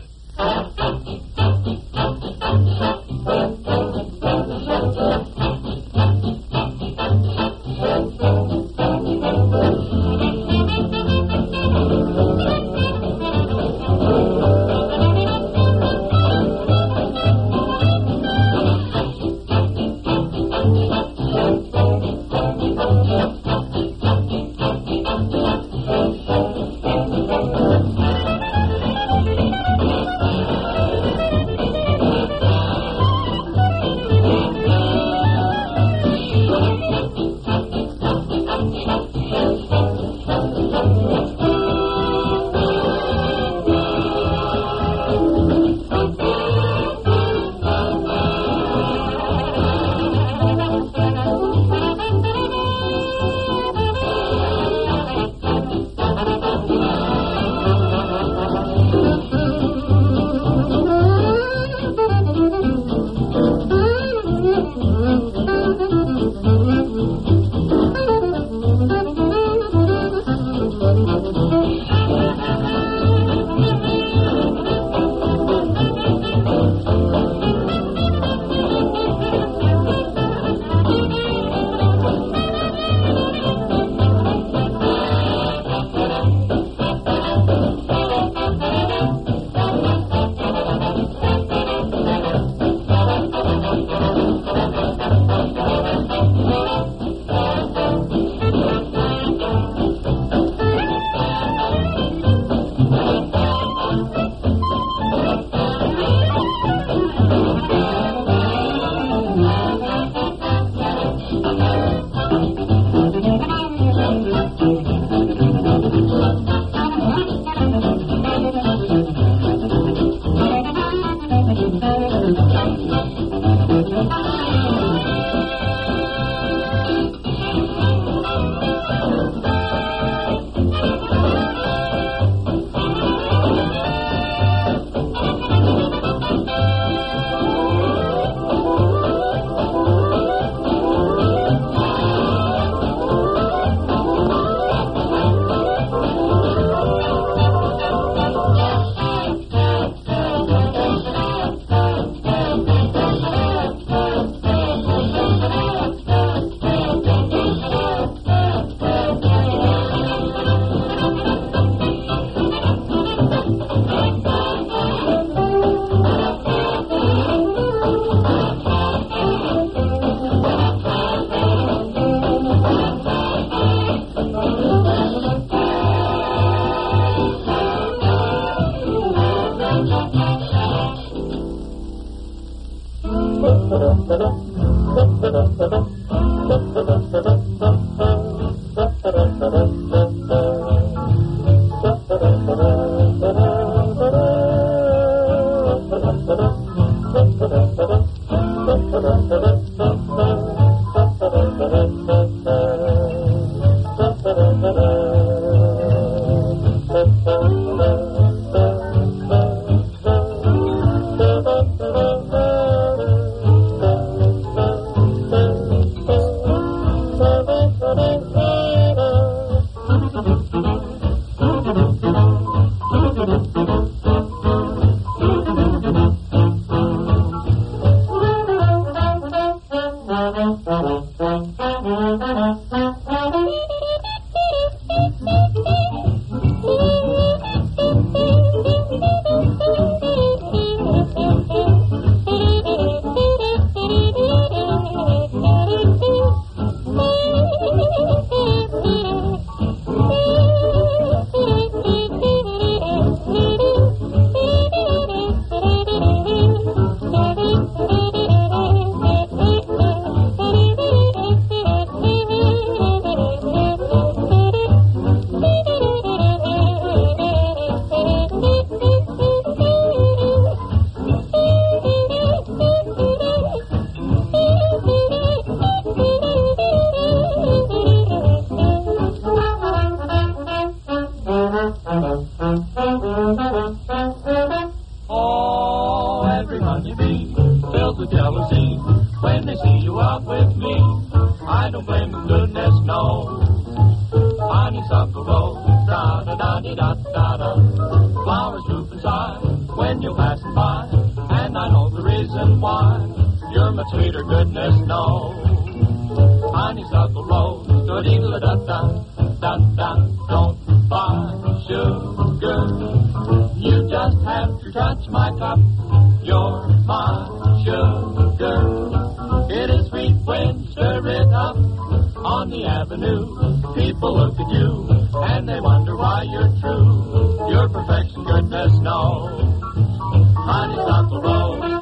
with jealousy when they see you out with me. I don't blame them, goodness no. Honeysuckle rose, da-da-da-dee-da-da-da. Flowers droop inside when you're passing by, and I know the reason why. You're much sweeter, goodness no. Honeysuckle rose, da-dee-da-da-da-da-da. Don't buy sugar. You just have to touch my cup. You're my sugar. It is sweet when you stir it up on the avenue. People look at you and they wonder why you're true. You're perfection, goodness no. Honeysuckle rose.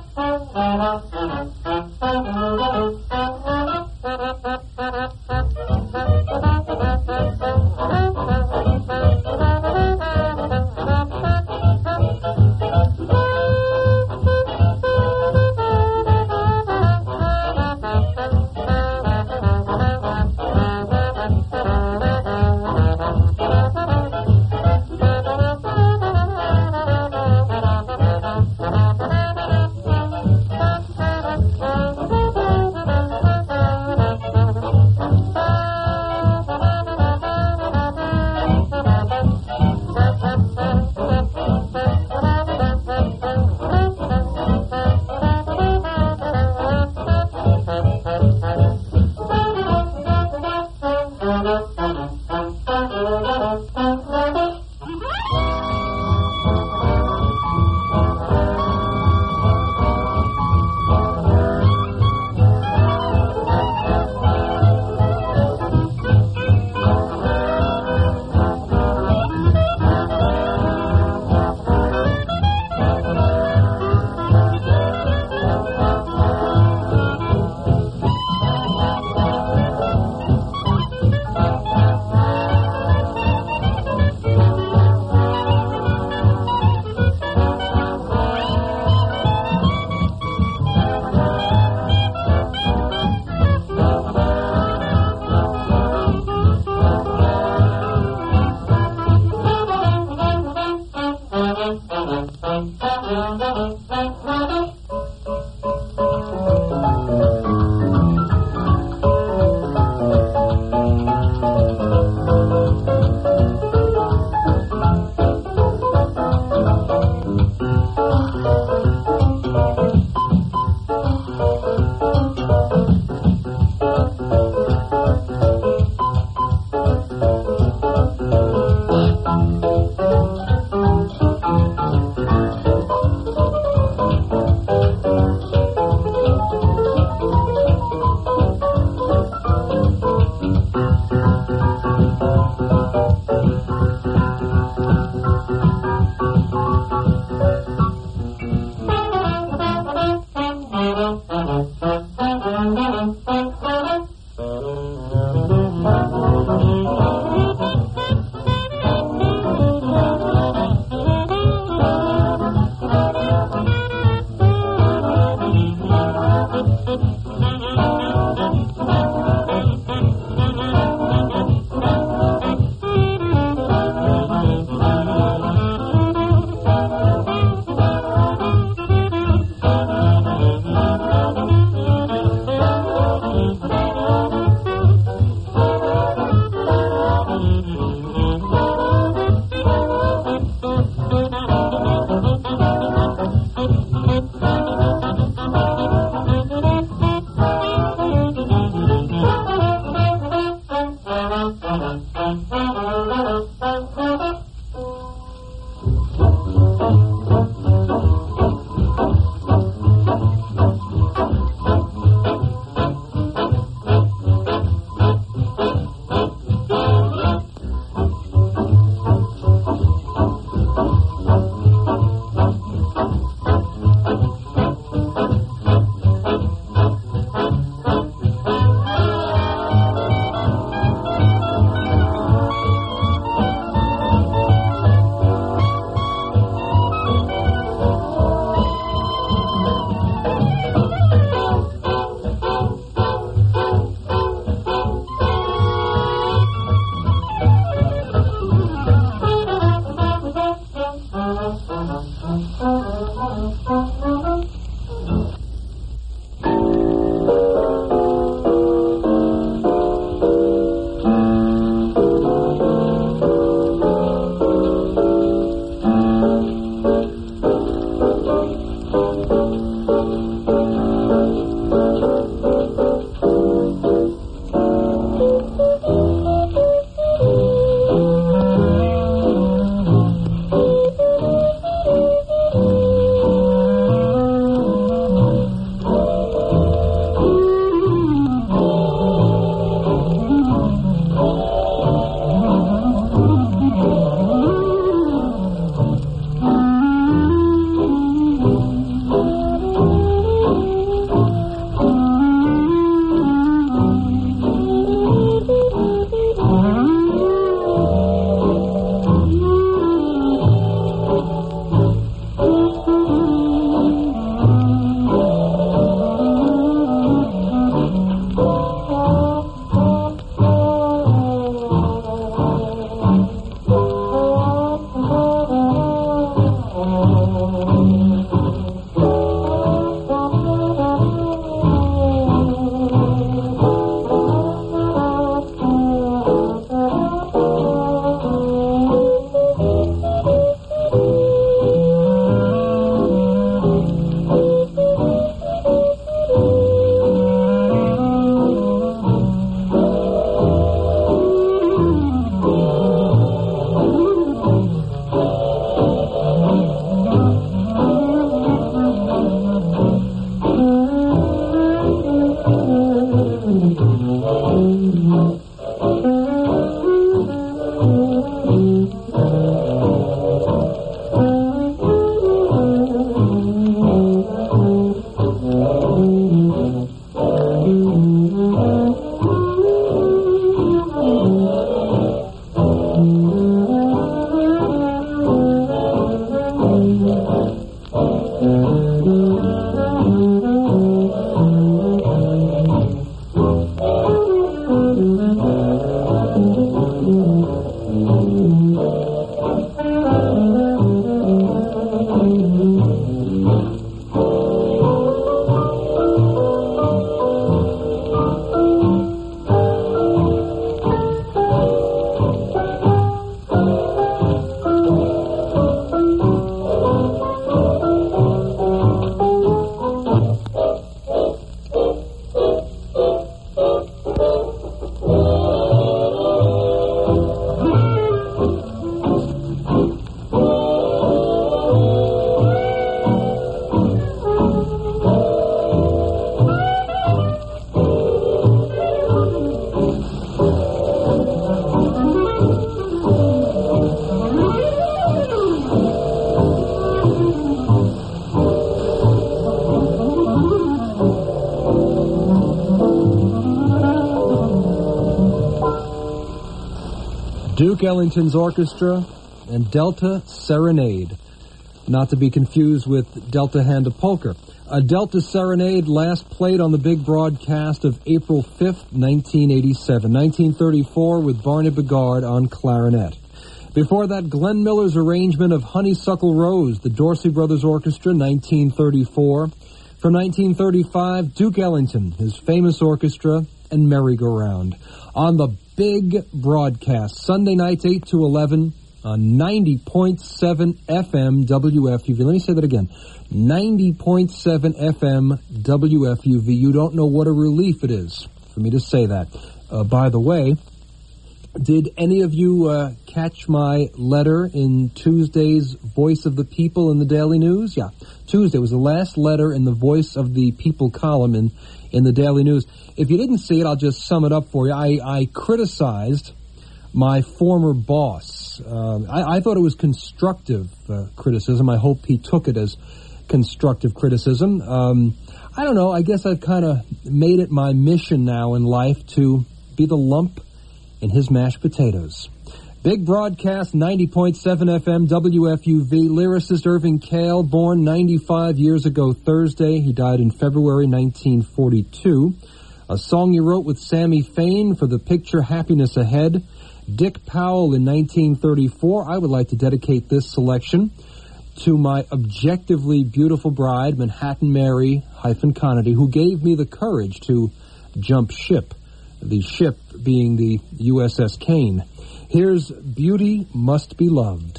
Duke Ellington's orchestra and Delta Serenade, not to be confused with Delta Hand of Polka. A Delta Serenade last played on the big broadcast of April 5th, 1987, 1934, with Barney Bigard on clarinet. Before that, Glenn Miller's arrangement of Honeysuckle Rose, the Dorsey Brothers Orchestra, 1934. From 1935, Duke Ellington, his famous orchestra, and Merry-Go-Round. On the big broadcast, Sunday nights 8 to 11 on 90.7 FM WFUV. Let me say that again. 90.7 FM WFUV. You don't know what a relief it is for me to say that. By the way, did any of you catch my letter in Tuesday's Voice of the People in the Daily News? Yeah, Tuesday was the last letter in the Voice of the People column in the Daily News. If you didn't see it, I'll just sum it up for you. I criticized my former boss. I thought it was constructive criticism. I hope he took it as constructive criticism. I don't know. I guess I've kind of made it my mission now in life to be the lump in his mashed potatoes. Big broadcast, 90.7 FM WFUV. Lyricist Irving Kale, born 95 years ago Thursday. He died in February 1942. A song he wrote with Sammy Fain for the picture Happiness Ahead. Dick Powell in 1934. I would like to dedicate this selection to my objectively beautiful bride, Manhattan Mary -Conity, who gave me the courage to jump ship. The ship being the USS Kane. Here's Beauty Must Be Loved.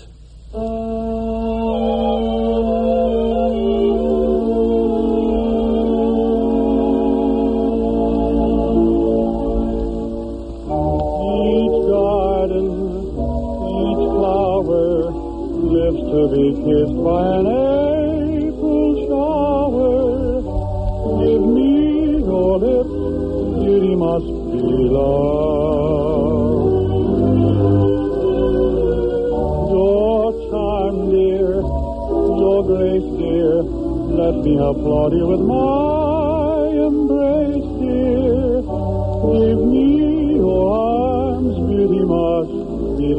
Each garden, each flower lives to be kissed by an April shower. Give me your lips, beauty must be loved. Your charm, dear, your grace, dear, let me applaud you with my embrace, dear. Give me your arms, beauty must be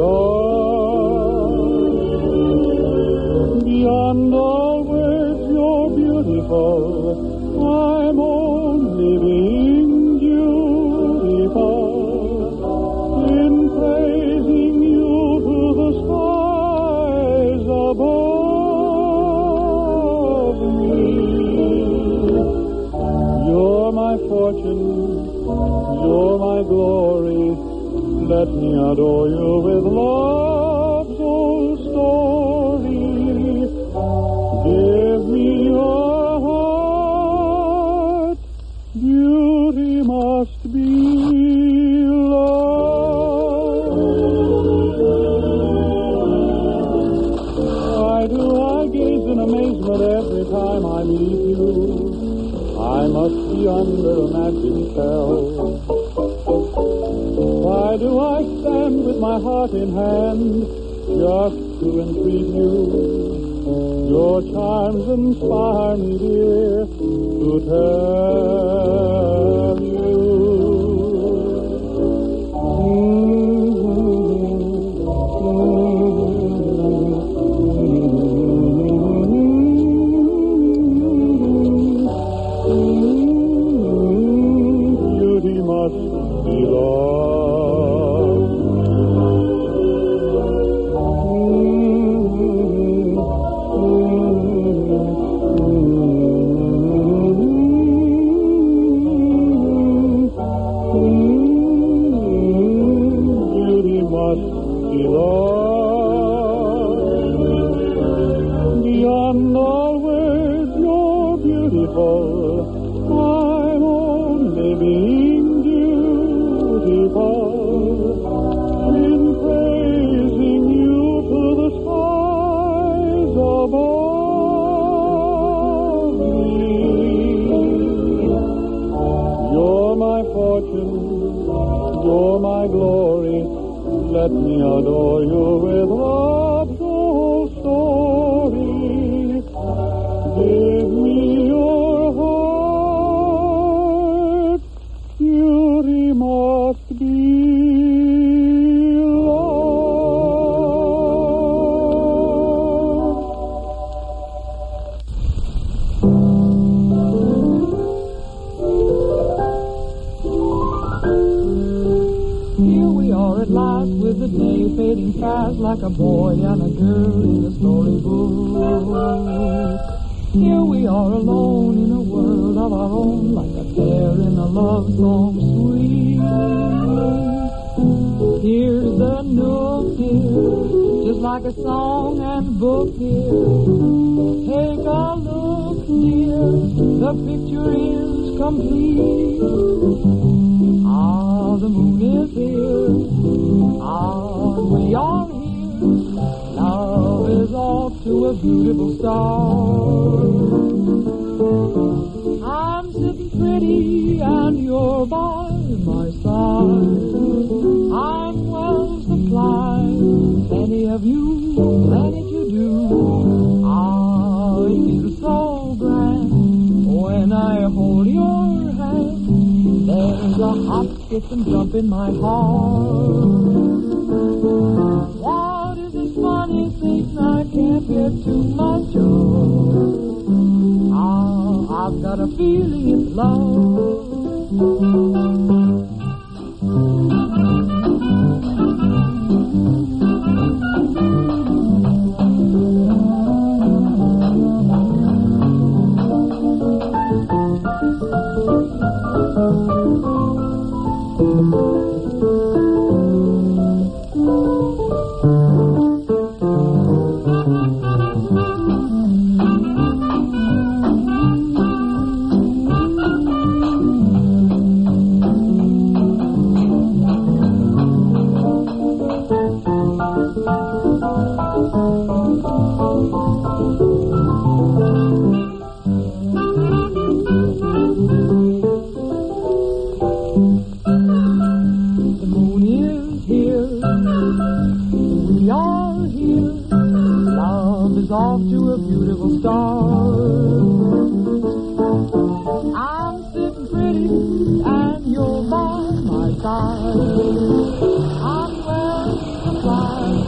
loved. Beyond all words, you're beautiful. I'm only being beautiful in praising you to the skies above me. You're my fortune, you're my glory. Let me adore you with love's old story. Give me your heart, beauty must be loved. Why do I gaze in amazement every time I meet you? I must be under a magic spell. Why do I stand with my heart in hand just to entreat you? Your charms inspire me, dear, to tell you. Beauty must be loved. Beyond all words, you're beautiful. I'm only being beautiful in praising you to the skies above me. You're my fortune, you're my glory. Let me adore you with love's old story. Give me your heart, beauty must be loved. fast like a boy and a girl in a storybook. Here we are alone in a world of our own, like a pair in a love song sweet. Here's the nook here, just like a song and book here. Take a look, dear, the picture is complete. Ah, the moon is here, ah, we are here. Love is off to a beautiful start. I'm sitting pretty and you're by my side. I'm well supplied, plenty of you, plenty to do. Ah, it feels so grand when I hold your hand. There's a hop, skip, and jump in my heart. What is this funny thing I can't get too much of? Ah, I've got a feeling it's love. Off to a beautiful start. I'm sitting pretty and you're by my side. I'm well supplied,